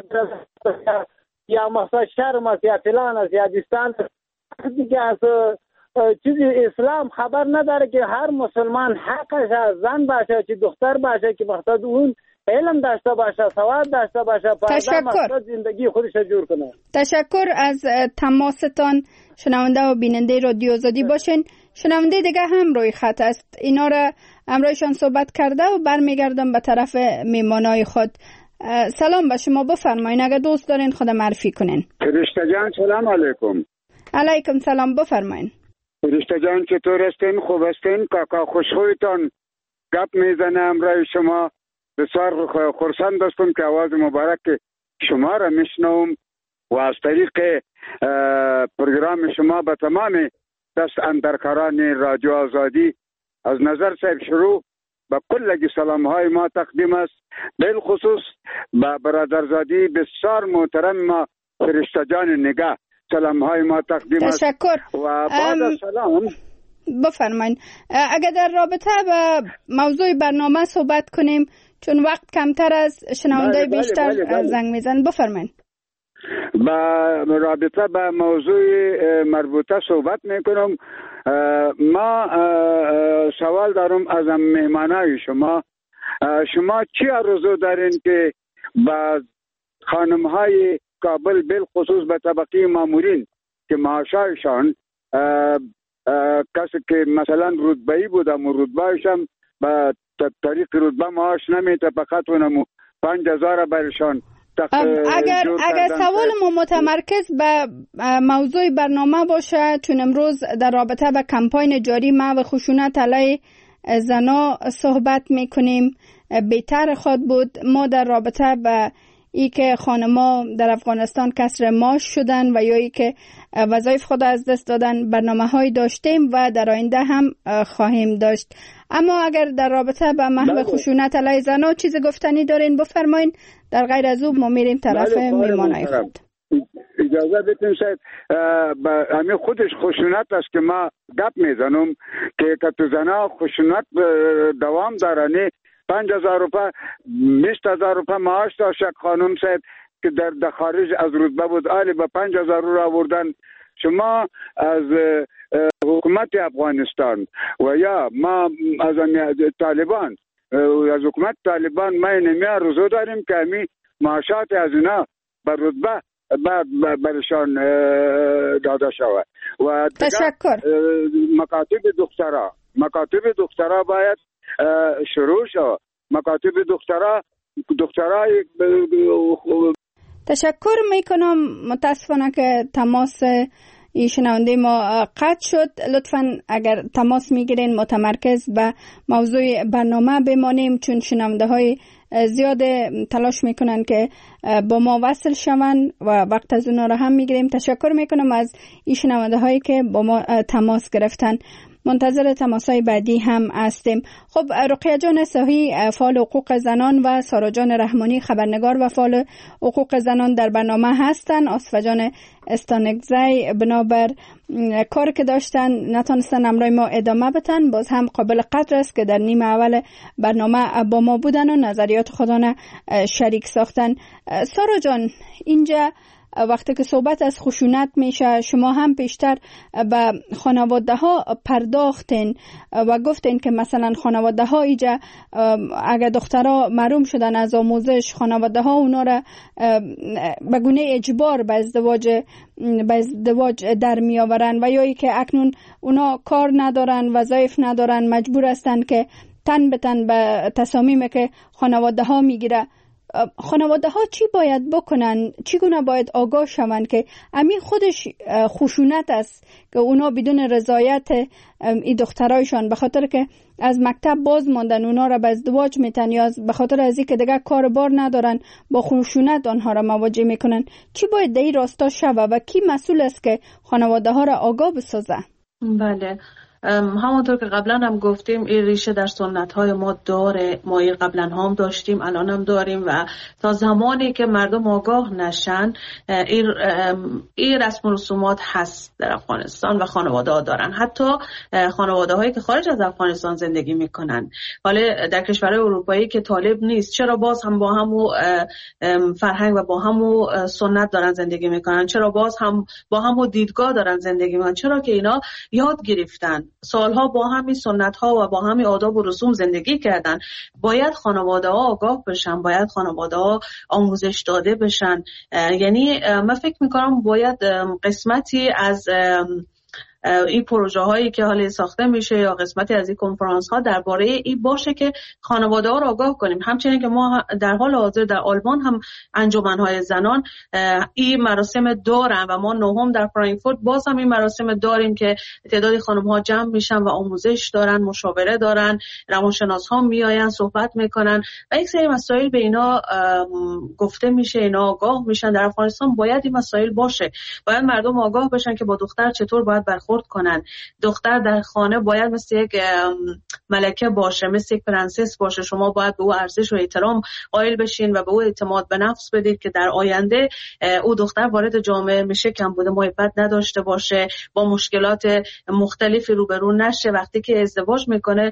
یا مقصد شرم است یا فلان است یا دستان است دیگه از چیزی اسلام خبر نداره که هر مسلمان حقش از زن باشه چه دختر باشه که مقصد اون علم داشته باشه، سواد داشته باشه، فردا زندگی خودش جور کنه. تشکر از تماستان. شنونده و بیننده رادیو آزادی باشین. شنونده دیگه هم روی خط است. اینا را همراهشان صحبت کرده و برمیگردم به طرف میمانای خود. سلام به شما، بفرمایین. اگر دوست دارین خود معرفی کنین. فرشته جان سلام علیکم. علیکم سلام، بفرمایین. فرشته جان چطور هستین؟ خوب هستین؟ کاکا خوشخویتان گپ میزنه همراه شما. بسیار خرسند هستم که آواز مبارک شما را میشنوم و از طریق پروگرام شما به تمام دست اندرکاران رادیو آزادی از نظر صاحب شروع به کلگی سلام های ما تقدیم است. بالخصوص به برادرزادی بسیار محترم ما فرشته جان نگاه سلام های ما تقدیم است. تشکر. و بعد از سلام بفرمایید. اگر در رابطه با موضوع برنامه صحبت کنیم چون وقت کمتر از شنونده بیشتر زنگ میزن، بفرمایید. با رابطه با موضوع مربوطه صحبت میکنم. ما سوال دارم از مهمانای شما. شما چی آرزو دارین که با خانم های کابل بالخصوص به طبقه مامورین که معاشایشان کسی که مثلا رتبه‌ای بودم و رتبهشان به طریق رتبه معاش نمیده، فقط اونمو 5000 برشان اگر سوال ما متمرکز به موضوع برنامه باشه، چون امروز در رابطه با کمپاین جاری محو خشونت علیه زنا صحبت میکنیم، بهتر خود بود ما در رابطه با ای که خانما در افغانستان کسر معاش شدن و یا ای که وظایف خود از دست دادن برنامه های داشتیم و در آینده هم خواهیم داشت. اما اگر در رابطه با محو خشونت علیه زنا چیز گفتنی دارین بفرمایین. در غیر از او ما میریم طرف میمانای خود. اجازه بدین شاید همین خودش خشونت است که ما گپ میزنم که تو زنا خشونت دوام دارنی. 5000 روپه 20000 روپه معاش داشت قانون صاحب که در خارج از رتبه بود، آلی به 5000 رو آوردن. شما از حکومت افغانستان و یا ما از طالبان از حکومت طالبان ما نمی آرزو داریم که همی معاشات از اینا بر رتبه بعد برشان داده شود. و تشکر. مکاتب دکترا باید شروع شد. مکاتب دکترای تشکر میکنم. متاسفانه که تماس شنونده ما قطع شد. لطفاً اگر تماس میگیرین متمرکز به موضوع برنامه بمانیم، چون شنونده های زیاد تلاش میکنن که با ما وصل شوند و وقت از اونا رو هم میگیریم. تشکر میکنم از این شنونده هایی که با ما تماس گرفتن. منتظر تماسای بعدی هم هستیم. خب رقیه جان صحی، فعال حقوق زنان، و سارا جان رحمانی، خبرنگار و فعال حقوق زنان در برنامه هستند. آصفه جان استانگزی بنابر کار که داشتن نتونستن امروز ما ادامه بدن، باز هم قابل قدر است که در نیمه اول برنامه با ما بودن و نظریات خودانه شریک ساختن. سارا جان، اینجا وقتی که صحبت از خشونت میشه، شما هم پیشتر به خانواده ها پرداختین و گفتین که مثلا خانواده ها اینجا اگر دخترها محروم شدن از آموزش، خانواده ها اونا را به گونه اجبار به ازدواج در می آورن، و یا ای که اکنون اونا کار ندارن، وظایف ندارن، مجبور هستن که تن به تن به تصامیمی که خانواده ها میگیره. خانواده ها چی باید بکنن؟ چگونه باید آگاه شوند که همین خودش خشونت است که اونا بدون رضایت این دخترایشان به خاطر که از مکتب باز ماندن اونا را به ازدواج میتن، یا به خاطر از اینکه دیگه کار بار ندارن با خشونت آنها را مواجه میکنن. چی باید در این راستا شود و کی مسئول است که خانواده ها را آگاه بسازه؟ بله، همونطور که قبلا هم گفتیم این ریشه در سنت های ما داره. ما این قبلا هم داشتیم، الان هم داریم، و تا زمانی که مردم آگاه نشن این رسم و رسومات هست در افغانستان و خانواده ها دارن. حتی خانواده هایی که خارج از افغانستان زندگی میکنن، حالا در کشورهای اروپایی که طالب نیست، چرا باز هم با همو فرهنگ و با همو سنت دارن زندگی میکنن؟ چرا باز هم با همو دیدگاه دارن زندگی میکنن؟ چرا که اینا یاد گرفتن، سالها با همین سنت ها و با همین آداب و رسوم زندگی کردن. باید خانواده ها آگاه بشن، باید خانواده ها آموزش داده بشن. یعنی من فکر میکنم باید قسمتی از این پروژه هایی که حالا ساخته میشه یا قسمتی از این کنفرانس ها درباره این باشه که خانواده ها را آگاه کنیم. همچنین که ما در حال حاضر در آلمان هم انجمن های زنان این مراسم دارن و ما نهم در فرانکفورت باز هم این مراسم داریم که تعدادی خانم ها جمع میشن و آموزش دارن، مشاوره دارن، روانشناس ها میآین صحبت میکنن و یک سری مسائل به اینا گفته میشه، اینا آگاه میشن. در افغانستان باید این مسائل باشه، باید مردم آگاه بشن که با دختر چطور باید برخورد کنن. دختر در خانه باید مثل یک ملکه باشه، مثل یک پرنسس باشه. شما باید به او ارزش و احترام قائل بشین و به او اعتماد به نفس بدید که در آینده او دختر وارد جامعه میشه کمبود محبت نداشته باشه، با مشکلات مختلفی روبرو نشه. وقتی که ازدواج میکنه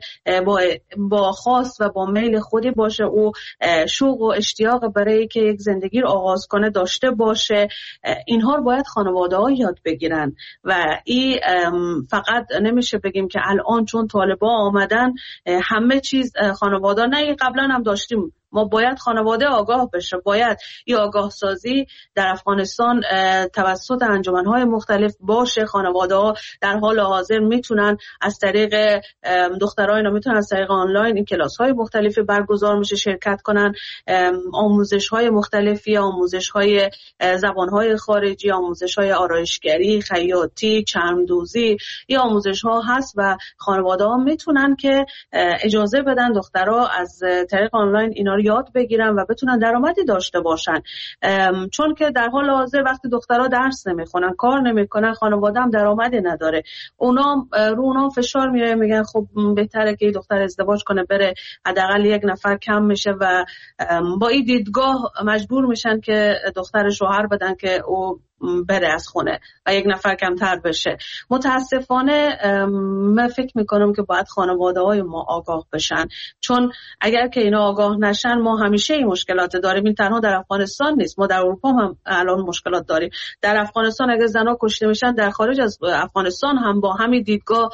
با خواست و با میل خودی باشه، او شوق و اشتیاق برای که یک زندگی رو آغاز کنه داشته باشه. اینها رو باید خانواده‌ها یاد بگیرن و این فقط نمیشه بگیم که الان چون طالبا آمدن همه چیز خانواده نه، قبلا هم داشتیم. ما باید خانواده آگاه بشه، باید این آگاه سازی در افغانستان توسط انجمن‌های مختلف باشه. خانواده ها در حال حاضر میتونن از طریق دخترها اینا میتونن از طریق آنلاین این کلاس‌های مختلفی برگزار میشه شرکت کنن، آموزش‌های مختلفی، آموزش‌های زبان‌های خارجی، آموزش‌های آرایشگری، خیاطی، چرمدوزی، این آموزش‌ها هست و خانواده ها میتونن که اجازه بدن دخترها از طریق آنلاین اینا یاد بگیرن و بتونن درآمدی داشته باشن. چون که در حال حاضر وقتی دخترها درس نمیخونن، کار نمیکنن، خانواده هم درآمدی نداره، اونا فشار میاره، میگن خب بهتره که دختر ازدواج کنه بره، حداقل یک نفر کم میشه و با این دیدگاه مجبور میشن که دختر شوهر بدن که او بره از خونه و یک نفر کمتر بشه. متاسفانه من فکر میکنم که باید خانواده های ما آگاه بشن، چون اگر که اینا آگاه نشن ما همیشه این مشکلات داریم. این تنها در افغانستان نیست، ما در اروپا هم الان مشکلات داریم. در افغانستان اگر زنها کشته میشن، در خارج از افغانستان هم با همین دیدگاه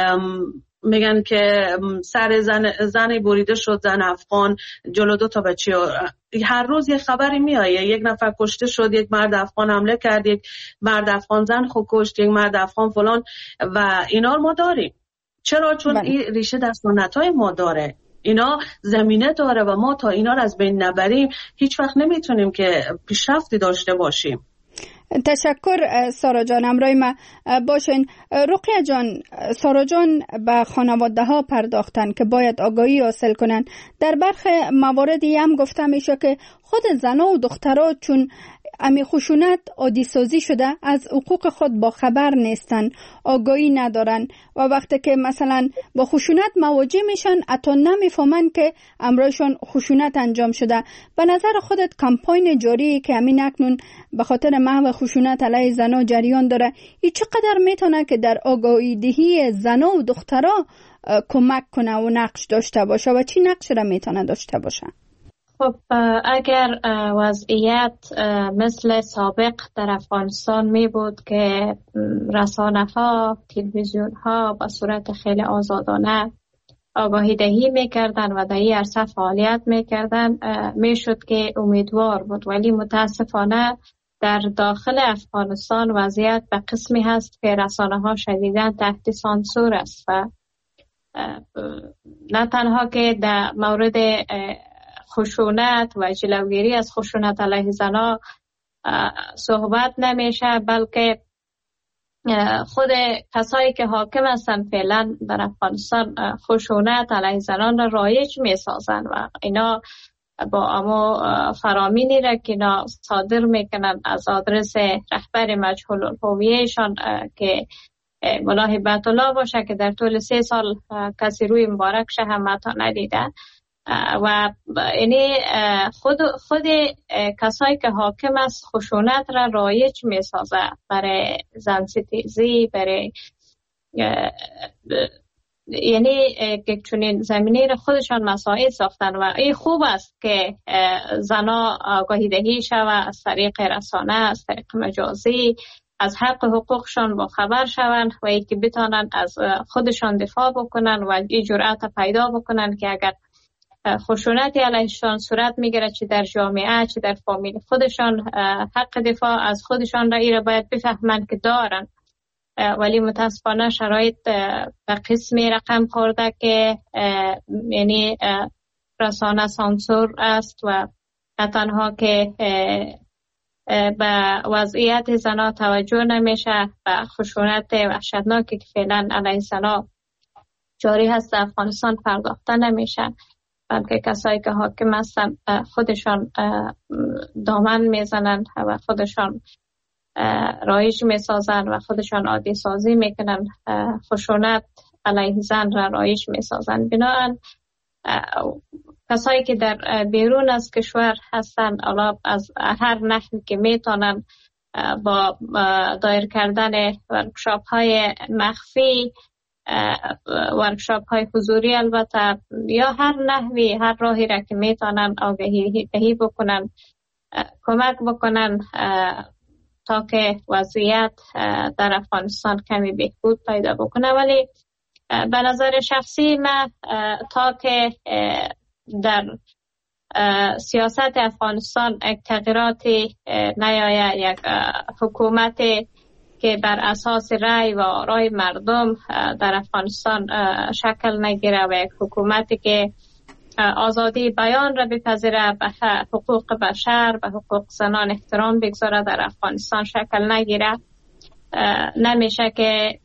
میگن که سر زن بریده شد، زن افغان جلو 2 بچه. هر روز یه خبری میایه، یک نفر کشته شد، یک مرد افغان حمله کرد، یک مرد افغان زن خود کشت، یک مرد افغان فلان و اینا رو ما داریم. چرا؟ چون این ریشه در سنت‌های ما داره، اینا زمینه داره و ما تا اینا رو از بین نبریم هیچ وقت نمیتونیم که پیشرفتی داشته باشیم. تشکر سارا جان، امروی ما باشین. رقیه جان، سارا جان به خانواده ها پرداختن که باید آگاهی حاصل کنن. در برخی مواردی هم گفته میشه که خود زنها و دخترها چون امی خشونت عادی سازی شده، از حقوق خود با خبر نیستن، آگاهی ندارن و وقتی که مثلا با خشونت مواجه میشن حتی نمیفهمن که امرایشان خشونت انجام شده. به نظر خودت کمپاین جاری که همین اکنون به خاطر محو خشونت علیه زنها جریان داره، این چقدر میتونه که در آگاهی دهی زنها و دخترها کمک کنه و نقش داشته باشه و چی نقش را میتونه داشته باشه؟ خب اگر وضعیت مثل سابق در افغانستان می بود که رسانه ها، تلویزیون ها به صورت خیلی آزادانه آگاهی دهی می کردن و در این عرصه فعالیت می کردن، می شد که امیدوار بود. ولی متاسفانه در داخل افغانستان وضعیت به قسمی هست که رسانه ها شدیداً تحت سانسور است و نه تنها که در مورد خشونت و جلوگیری از خشونت علیه زنها صحبت نمیشه، بلکه خود کسایی که حاکم هستن فعلا در افغانستان خشونت علیه زنان را رایج میسازن و اینا با اما فرامینی را که اینا صادر میکنن از آدرس رهبر مجهول الهویه‌شان که ملا هبت الله باشه که در طول 3 سال کسی روی مبارک شه هم حتی ندیدن و یعنی خود کسایی که حاکم است خشونت را رایج می سازه برای زن ستیزی، برای یعنی که چنین زمینه را خودشان مساعد ساختن و این خوب است که زنها آگاهی دهی شود از طریق رسانه، از طریق مجازی، از حق حقوقشان با خبر شوند و ای که بتانند از خودشان دفاع بکنن و این جرأت پیدا بکنن که اگر خشونتی علیهشان صورت میگیره چه در جامعه چه در فامیل خودشان، حق دفاع از خودشان را ایره باید بفهمند که دارن. ولی متاسفانه شرایط به قسمی رقم خورده که یعنی رسانه سانسور است و نه تنها که به وضعیت زنها توجه نمیشه، به خشونت وحشتناکی که فعلا علیه زنها جاری هست در افغانستان پرداخته نمیشه، بلکه کسایی که حاکم هستن خودشان دامن میزنن و خودشان رایج میسازن و خودشان عادی سازی میکنن، خشونت علیه زن را رایج میسازن. بنابراین کسایی که در بیرون از کشور هستن حالا از هر نحوی که میتونن با دایر کردن ورکشاپ های مخفی، ورکشاپ های حضوری البته، یا هر نحوی هر راهی را که میتونن آگاهی دهی بکنن، کمک بکنن تا که وضعیت در افغانستان کمی بهبود پیدا بکنه. ولی به نظر شخصی من تا که در سیاست افغانستان یک تغییراتی نیاید، یک حکومت که بر اساس رأی و آرای مردم در افغانستان شکل نگیره و یک حکومتی که آزادی بیان را بپذیره، به حقوق بشر، به حقوق زنان احترام بگذاره، در افغانستان شکل نگیره، نمیشه که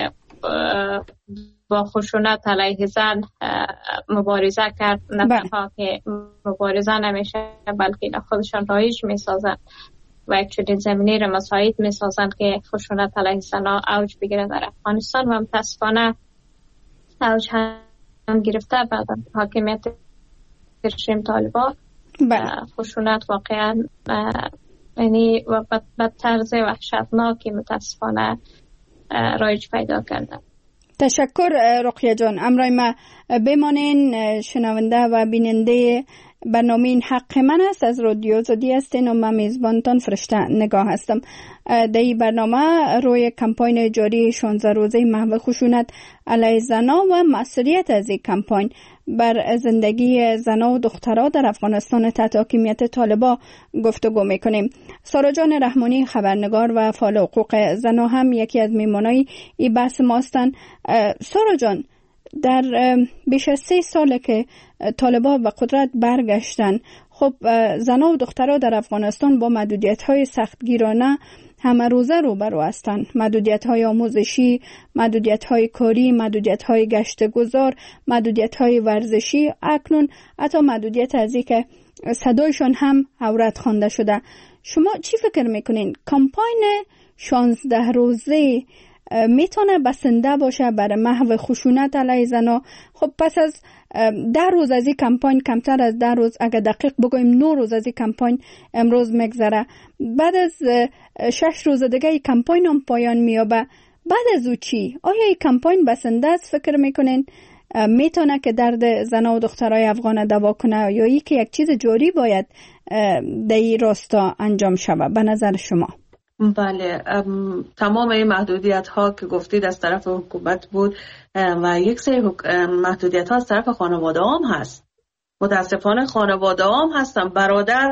با خشونت علیه زن مبارزه کرد. نه تنها که مبارزه نمیشه بلکه خودشان رایج میسازن و یک چنین زمینه را مساعد میسازن که خشونت علیه زنها اوج بگیره در افغانستان و متاسفانه اوج هم گرفته بعد از حاکمیت رژیم طالبان. خشونت واقعا یعنی به طرز وحشتناکی متاسفانه رایج پیدا کرده. تشکر رقیه جان. امرای ما بمانین شنونده و بیننده برنامه این حق من است از رادیو آزادی هستین و من میزبانتان فرشته نگاه هستم. در این برنامه روی کمپاین جاری 16 روزه محو خشونت علیه زنها و مسئولیت از این کمپاین بر زندگی زنها و دخترها در افغانستان تحت حاکمیت طالبان گفتگو میکنیم. سارا جان رحمانی خبرنگار و فعال حقوق زنها هم یکی از میمانای این بحث ما هستند. سارا جان، در بیش از 3 ساله که طالبان به قدرت برگشتن، خب زنها و دخترها در افغانستان با محدودیت‌های سختگیرانه همه روزه روبرو هستند. محدودیت‌های آموزشی، محدودیت‌های کاری، محدودیت‌های گشت گذار، محدودیت‌های ورزشی، اکنون حتی محدودیت از این که صدایشان هم عورت خوانده شده. شما چی فکر میکنین کمپاین 16 روزه میتونه بسنده باشه برای محو خشونت علیه زنا؟ خب پس از 10 روز از این کمپاین، کمتر از 10 روز، اگر دقیق بگویم 9 روز از این کمپاین امروز میگذره، بعد از 6 روز دیگه این کمپاین هم پایان میابه. بعد از او چی؟ آیا این کمپاین بسنده است فکر میکنین؟ میتونه که درد زنا و دخترای افغان دوا کنه یا ای که یک چیز جاری باید در این راستا انجام شود به نظر شما؟ بله، تمام این محدودیت ها که گفتید از طرف حکومت بود و یک سری محدودیت ها از طرف خانواده هم هست. متاسفانه خانواده هم هستن. برادر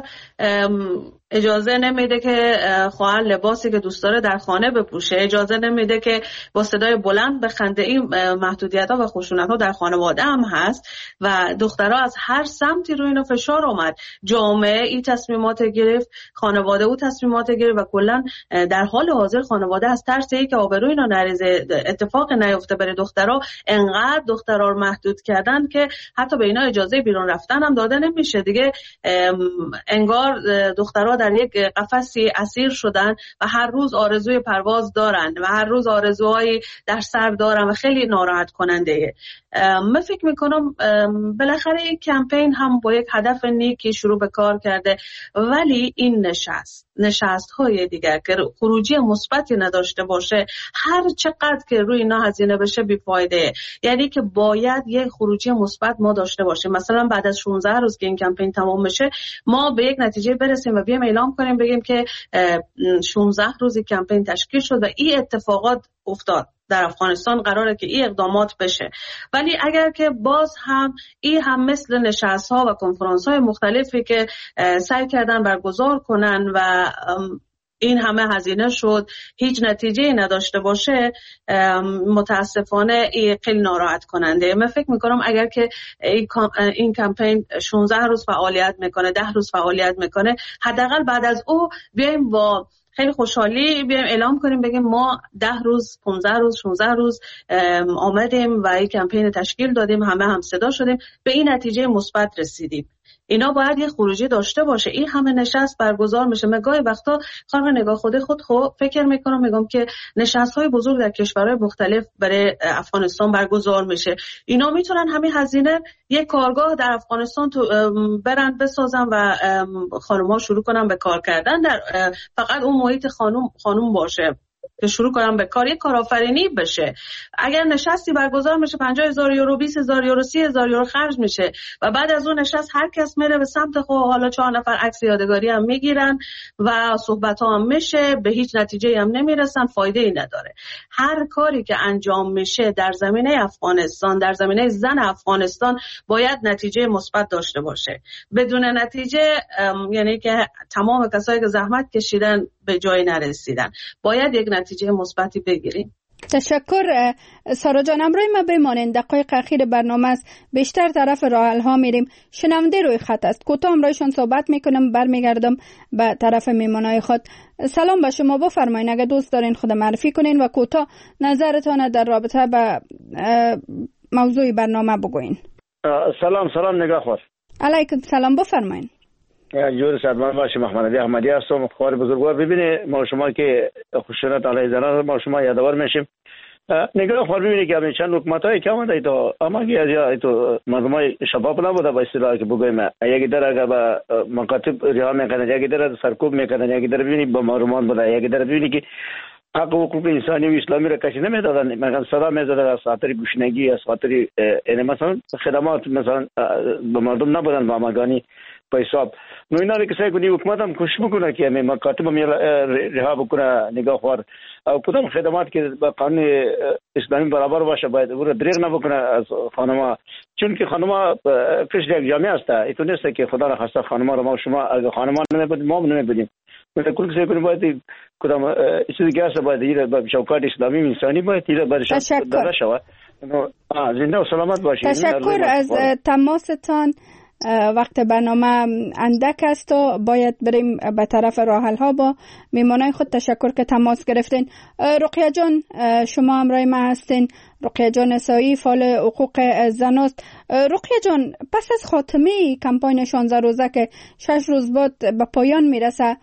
اجازه نمیده که خواهر لباسی که دوست داره در خانه بپوشه، اجازه نمیده که با صدای بلند بخنده. این محدودیت ها و خشونت ها در خانواده هم هست و دخترها از هر سمتی روی اینا فشار آمد. جامعه این تصمیمات گرفت، خانواده او تصمیمات گرفت و کلا در حال حاضر خانواده از ترس اینکه آبروی اینا نریزه، اتفاق نیفته برای دخترها، انقدر دخترها رو محدود کردن که حتی به اینا اجازه بیرون رفتن هم داده نمیشه دیگه. انگار دخترها در یک قفسی اسیر شدن و هر روز آرزوی پرواز دارن و هر روز آرزوهایی در سر دارن و خیلی ناراحت کننده. من فکر میکنم بالاخره این کمپین هم با یک هدف نیکی شروع به کار کرده، ولی این نشست های دیگر که خروجی مثبتی نداشته باشه، هر چقدر که روی اینا هزینه بشه بی‌فایده. یعنی که باید یک خروجی مثبت ما داشته باشیم. مثلا بعد از 16 روز که این کمپین تمام بشه ما به یک نتیجه برسیم و بیام اعلام کنیم بگیم که 16 روزی کمپین تشکیل شد و این اتفاقات افتاد در افغانستان، قراره که این اقدامات بشه. ولی اگر که باز هم این هم مثل نشست ها و کنفرانس های مختلفی که سعی کردن برگزار کنن و این همه هزینه شد هیچ نتیجه نداشته باشه، متاسفانه این خیلی ناراحت کننده. من فکر میکنم اگر که این کمپین 16 روز فعالیت میکنه، 10 روز فعالیت میکنه، حداقل بعد از او بیایم با خیلی خوشحالی بیایم اعلام کنیم بگیم ما 10 روز، 15 روز، 16 روز آمدیم و این کمپین تشکیل دادیم، همه هم صدا شدیم، به این نتیجه مثبت رسیدیم. اینا باید یه خروجی داشته باشه. این همه نشست برگزار میشه. من گاهی وقتا خانم نگاه خود فکر میکنم، میگم که نشست‌های بزرگ در کشورهای مختلف برای افغانستان برگزار میشه، اینا میتونن همین هزینه یک کارگاه در افغانستان برن بسازن و خانم‌ها شروع کنن به کار کردن در فقط اون محیط خانم باشه که شروع کنم به کار، یک کارآفرینی بشه. اگر نشستی برگزار میشه 50,000 یورو، 20,000 یورو، 30,000 یورو خرج میشه و بعد از اون نشست هر کس میره به سمت خود، حالا 4 نفر عکس یادگاری هم میگیرن و صحبت ها هم میشه، به هیچ نتیجه هم نمیرسن، فایده ای نداره. هر کاری که انجام میشه در زمینه افغانستان، در زمینه زن افغانستان، باید نتیجه مثبت داشته باشه. بدون نتیجه یعنی که تمام کسایی که زحمت کشیدن به جای نرسیدن. باید یک نتیجه مثبتی بگیریم. تشکر سارا جان. امروز ما بمانین، دقایق اخیر برنامه است، بیشتر طرف راه حل ها میریم. شنونده روی خط است، کوتاه امروزشون صحبت میکنم، برمیگردم به طرف میمانای خود. سلام به شما، بفرمایید اگه دوست دارین خود معرفی کنین و کوتاه نظرتان در رابطه به موضوع برنامه بگوین. سلام نگاهخوار. علیکم سلام، بفرمایید. جور سلام باشی. محمد علی احمدی هستم، خوار بزرگوار. ببینید ما شما که خشونت علیه زنان ما شما یادآور میشیم. نگاه خور ببینید که همین چند حکومتایی که آمده تو اما که تو مردمای شباب نبوده به اصطلاح که بگویم، یکی در اگر به مکاتب رها میکنن، یکی در سرکوب میکنن، یکی در ببینید با محرومان بوده، یکی در ببینید که حق و حقوق انسانی و اسلامی را کسی نمیدادن، مثلا صدا میزدن از خاطر گوشنگی، از خاطر مثلا خدمات مثلا به مردم نبودن با مگانی به حساب. نو اینا رو که سعی کنی حکومت هم کوشش بکنه که همین مکاتب هم رها بکنه. نگاه خوار او کدام خدمات که با قانون اسلامی برابر باشه باید او را دریغ نبکنه از خانم‌ها، چون که خانم‌ها کش یک جامعه است. ایتون نیست که خدا را خواسته خانم‌ها رو ما شما اگه خانم‌ها نمیبودیم ما نمیبودیم. مثلا کل سعی کنیم باید کدام چیزی که است باید به شوکات اسلامی انسانی باید ایره برش داده شود. زنده و سلامت باشید. تشکر از تماستان. وقت برنامه اندک است و باید بریم به طرف راه حل ها. با میمانای خود تشکر که تماس گرفتین. رقیه جان شما همراه ما هستین. رقیه جان اسایی فعال حقوق زن است. رقیه جان پس از خاتمه کمپاین 16 روزه که 6 روز بعد به پایان میرسه،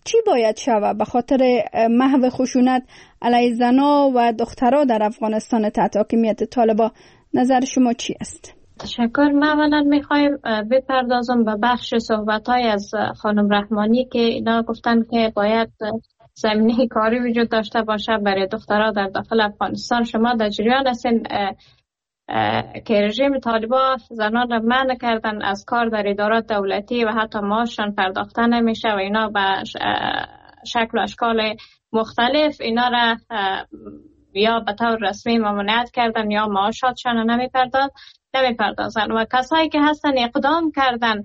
چی باید شود به خاطر محو خشونت علیه زنها و دخترها در افغانستان تحت حاکمیت طالبان؟ نظر شما چی است؟ تشکر. من اولا میخوایم بپردازم به بخش صحبت‌های از خانم رحمانی که اینا گفتن که باید زمینه کاری وجود داشته باشه برای دخترها در داخل افغانستان. شما در جریان هستین که رژیم طالبان زنان را منع کردن از کار در ادارات دولتی و حتی معاششان پرداخته نمیشه و اینا به شکل و اشکال مختلف اینا را یا به طور رسمی ممنوعیت کردن یا معاشاتشان نمیپردازن و کسایی که هستن اقدام کردن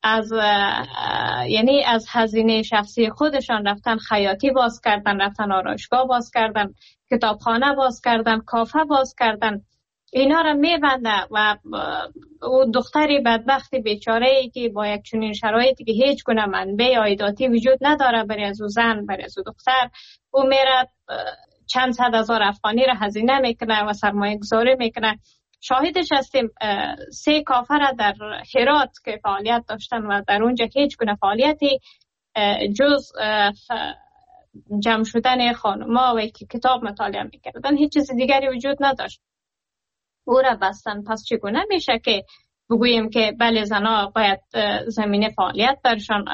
از هزینه شخصی خودشان رفتن خیاطی باز کردن، رفتن آرایشگاه باز کردن، کتابخانه باز کردن، کافه باز کردن، اینا را میبنده و او دختری بدبختی بیچاره‌ای که با یک چنین شرایطی که هیچ گونه منبع عایداتی وجود نداره برای از او زن، برای از او دختر، او میره چند صد هزار افغانی را هزینه میکنه و سرمایه گذاری میکنه. شاهدش هستیم 3 کافه را در هرات که فعالیت داشتن و در اونجا هیچ گونه فعالیتی جز جمع شدن خانم‌ها و که کتاب مطالعه میکردن هیچ چیز دیگری وجود نداشت. او را بستن. پس چگونه میشه که بگوییم که بله زنها باید زمینه فعالیت برشان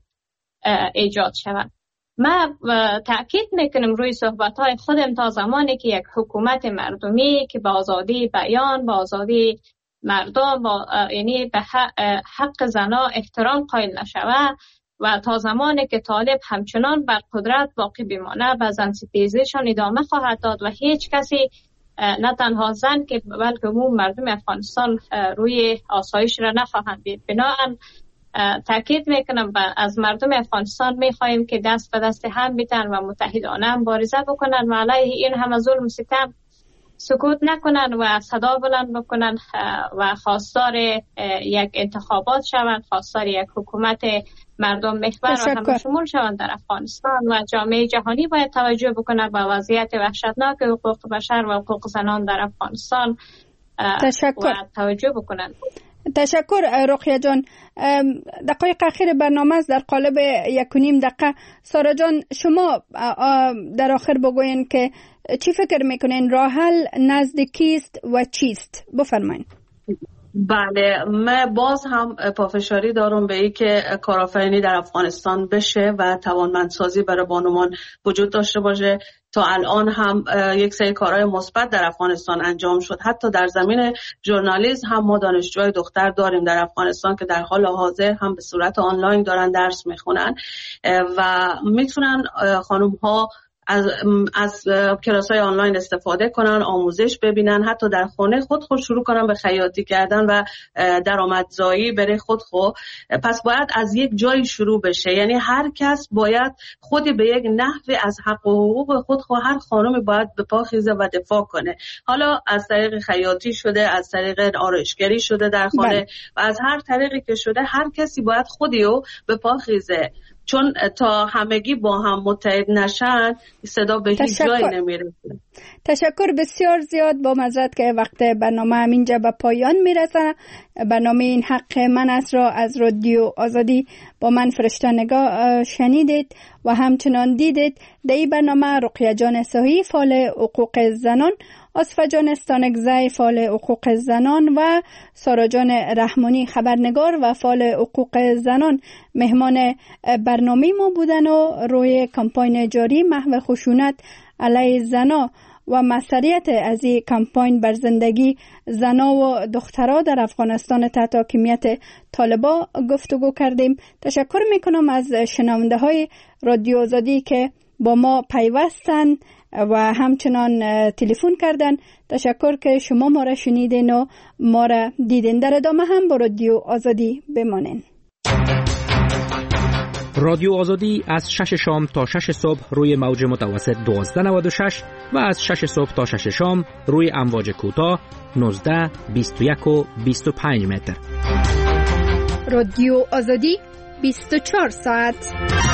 ایجاد شود؟ ما تأکید میکنم روی صحبت‌های خودم تا زمانی که یک حکومت مردمی که به آزادی بیان، به آزادی مردم، یعنی به حق زنها احترام قائل نشود و تا زمانی که طالب همچنان بر قدرت باقی بمانه به زن ستیزیشان ادامه خواهد داد و هیچ کسی نه تنها زن که بلکه عموم مردم افغانستان روی آسایش را نخواهند دید. بنابراین تاکید میکنم از مردم افغانستان میخواهیم که دست به دست هم بیتن و متحدانه مبارزه بکنن و علیه این همه ظلم ستم سکوت نکنن و صدا بلند بکنن و خواستار یک انتخابات شوند، خواستار یک حکومت مردم محور و همه شمول شوند در افغانستان و جامعه جهانی باید توجه بکنه به وضعیت وحشتناک حقوق بشر و حقوق زنان در افغانستان و توجه بکنن. تشکر رقیه جان. دقایق اخیر برنامه است، در قالب 1.5 دقیقه. سارا جان شما در آخر بگوین که چی فکر میکنین راه حل نزدیکیست و چیست؟ بفرمایید. بله، من باز هم پافشاری دارم به این که کارآفرینی در افغانستان بشه و توانمندسازی برای بانوان وجود داشته باشه. تا الان هم یک سری کارهای مثبت در افغانستان انجام شد. حتی در زمین ژورنالیسم هم ما دانشجوهای دختر داریم در افغانستان که در حال حاضر هم به صورت آنلاین دارن درس میخونن و میتونن خانم‌ها از کلاس‌های آنلاین استفاده کنن، آموزش ببینن، حتی در خانه خود شروع کنن به خیاطی کردن و درآمدزایی برای خود. پس باید از یک جایی شروع بشه، یعنی هر کس باید خودی به یک نحوی از حق و حقوق خود هر خانمی باید به پا خیزه و دفاع کنه. حالا از طریق خیاطی شده، از طریق آرایشگری شده در خانه و از هر طریقی که شده هر کسی باید خودیو به پا خیزه، چون تا همگی با هم متحد نشن صدا به هیچ جایی نمیرسه. تشکر بسیار زیاد. با معذرت که وقت برنامه همینجا به پایان میرسه. برنامه این حق من است را از رادیو آزادی با من فرشته نگاه شنیدید و همچنان دیدید. در این برنامه رقیه جان صحیح فعال حقوق زنان، آصفه جان استانکزی فعال حقوق زنان و سارا جان رحمانی خبرنگار و فعال حقوق زنان مهمان برنامه ما بودن و روی کمپاین جاری محو خشونت علیه زنا و مسئولیت از این کمپاین بر زندگی زنا و دخترها در افغانستان تحت حاکمیت طالبان گفتگو کردیم. تشکر میکنم از شنونده های رادیو آزادی که با ما پیوستن و همچنان تلفن کردن. تشکر که شما ما را شنیدین و ما را دیدین. در ادامه هم با رادیو آزادی بمانین. رادیو آزادی از 6 شام تا 6 صبح روی موج متوسط 1296 و از 6 صبح تا 6 شام روی امواج کوتاه 19 21 و 25 متر. رادیو آزادی 24 ساعت.